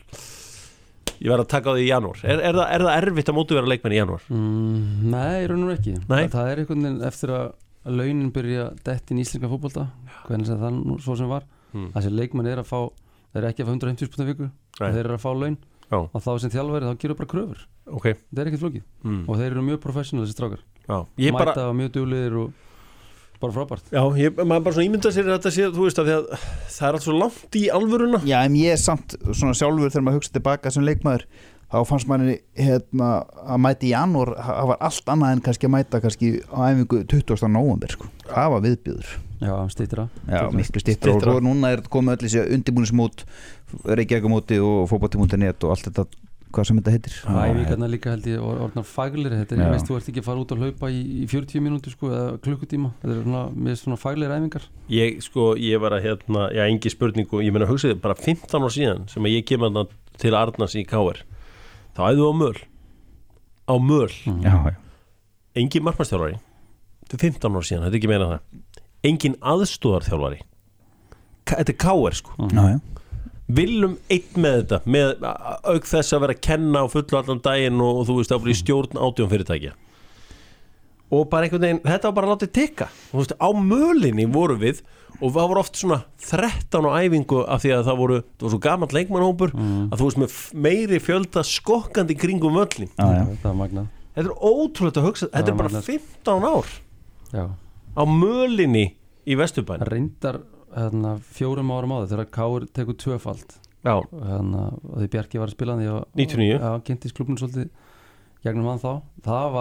ég verð að taka á því í janúar er, er, það, er það erfitt að mótu vera leikmenn í janúar? Mm, nei, raun og ekki nei? Það er einhvern veginn eftir að launin byrja dett inn í íslenska fótbolta hvernig sem það nú svo sem var hmm. þessi leikmenn er að fá, þeir eru ekki að fá hundrað og fimmtíu þúsund viku þeir eru að fá laun Já. Og þá sem þjálfari þá gerur bara kröfur okay. það er ekkert flókið hmm. og þeir eru mjög professional þessi strákar mæta bara... mjög duglegir og bara frábært. Já, ég, maður bara svona ímynda sér að þetta sé, þú veist að, að það er allt svo langt í alvöruna. Já, en ég er samt svona sjálfur þegar maður hugsa tilbaka sem leikmaður, þá fannst manni hérna að mæta í janúar, það var allt annað en kannski að mæta kannski á æfingu tuttugasta nóvember sko. Það var viðbjóður. Já, stýttra. Já, miklu stýttra og svo núna er komið öll þessi undirbúningsmót, Reykjavíkumóti og fótbolti.net og allt þetta hvað sem þetta heitir. Æfingarna líka held ég orðnar faglir þetta, ég veist þú ert ekki að fara út að hlaupa í, í fjörutíu mínútur sko eða klukkutíma, þetta er svona með svona faglir æfingar. Ég sko, ég var að hérna, já, engi spurningu, ég meina hugsaði bara fimmtán ár síðan sem að ég kem að til Arnars í K R, þá æðu á möl á möl mm. já, já. Engin markmannsþjálfari þetta er fimmtán ár síðan, þetta er ekki meina það engin aðstoðarþjálfari þetta er K R sko mm. já, já. Viljum einn með þetta með auk þess að vera að kenna á fullu allan daginn og, og þú veist að vera í stjórn átján fyrirtækja og bara einhvern veginn, þetta var bara að láta tikka þú veist, á mölinni voru við og það voru oft svona þrettán á æfingu af því að það voru, það var svo gamall leikmannhópur mm. að þú veist með meiri fjölda skokkandi kringum möllin ah, ja. Þetta er magnað Þetta er ótrúlega að hugsa, þetta er bara magnað. fimmtán ár Já. Á mölinni í Vesturbæn reyndar hérna, fjórum árum á það þegar Káur tekur tvöfald hérna, og því Bjarki var að spila því níutíu og níu já, kynntis klubnum svolítið gegnum hann þá það var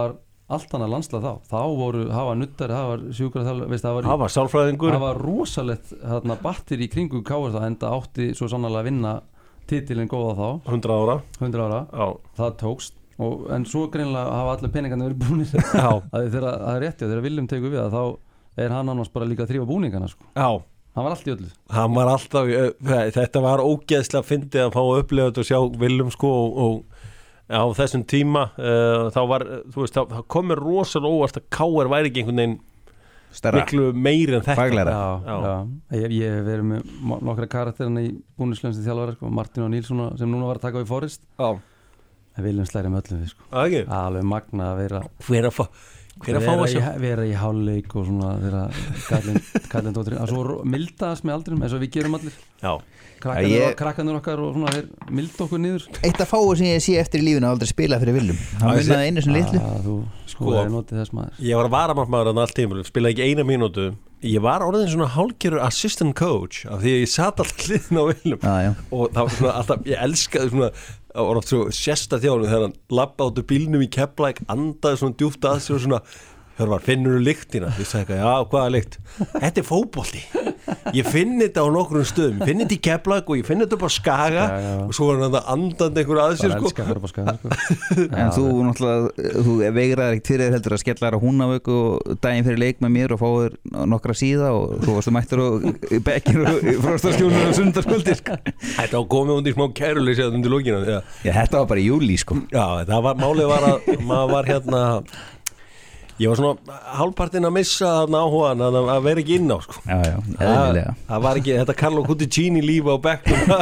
allt annað landslag þá þá voru, það var nuttari, það var sjúkra það var, var sálfræðingur það var rosalegt hérna, batteri í kringu K R það enda átti svo sannarlega að vinna titilinn góða þá hundrað ára, hundrað ára. Já. Það tókst og, en svo greinlega hafa allir peningarnir verið búnir að þeirra, það er rétti og þegar Willum tegur við að þá er hann annars bara líka að þrífa búningana sko. Já, hann var alltaf í öllu hann var alltaf, þetta var ógeðslega fyndið að fá að upplifa þetta og sjá Willum sko og, og á þessum tíma uh, þá var, þú veist, þá komur rosalega óvart að K R væri ekki einhvern veginn Stærra. miklu meiri en þetta Faglegra. Já, já. Já. Ég, ég hef verið með nokkra karakterina í búnislensi þjálfara sko, Martin og Nílsson sem núna var að taka á í Forrest Já Það viljum slæri með öllum við sko. okay. Alveg magna að vera Hver að fá Hver að fá að sjá Vera í hálfleik og svona þeirra kallin dóttir að svo mildaðast með aldrinum eins og við gerum allir Já Krakkanir, ég... krakkanir okkar og svona þeir milda okkur niður Eitt að fáu sem ég sé eftir í lífinu að aldrei spila fyrir Willum hann vinnaði einu sem litlu Þú sko er notið þess maður Ég var varamarkmaður að allt tímul spilaði ekki eina mínútu Ég var orðin svona hálfgerður assistant coach af því að ég satt allt hliðin á Willum já, já. og það var svona alltaf, ég elskaði svona það var oft svo sérsta þjálfur þegar hann labba áttu bílnum í Keflavík andaði svona djúpt að sér og svona Hjörvar, finnur þú lyktina? Ég sagði eitthvað, já, hvaða lykt? Þetta er fótbolti. Ég finn þetta á nokkrum stöðum. Ég finn þetta í Keflavík og ég finn þetta upp á Skaga já, já. Og svo var hann að andandi einhver að sér, sko. Það er elskar upp á Skaga, sko. En þú, náttúrulega, þú veigraðir ekkert fyrir þér heldur að skella þér á Húnavík og daginn fyrir leik með mér og fáður nokkra síða og svo varstu mættur og bekkir og fróstaskjólur og sundarskvöldir, sko. Þetta var komið undir smá kæruleysi undir lókina. Já, þetta var bara í júlí, sko. Já, það var, málið var að maður var hérna ég var svona hálfpartinn að missa þarna áhugan að, að vera ekki inn á sko. Já, já, eðlilega. Það var ekki, þetta Carlo Cuticini lífi á bekknum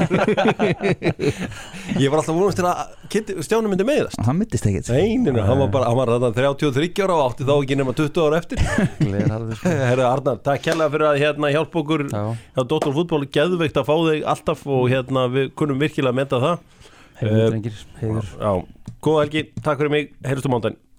ég var alltaf vonast til að Stjáni myndi meiðast. Hann myndist ekkert. Nei, hann var bara, hann var þarna þrjátíu og þriggja ára og átti þá ekki nema tuttugu ára eftir. Herra Arnar, takk kærlega fyrir að hérna hjálpa okkur hjá Dóttor fútból, geðveikt að fá þig alltaf og hérna við kunnum virkilega að menta það. Heiður drengir, heiður. Já, góða helgi, takk fyrir mig, heyrjumst á mánudaginn.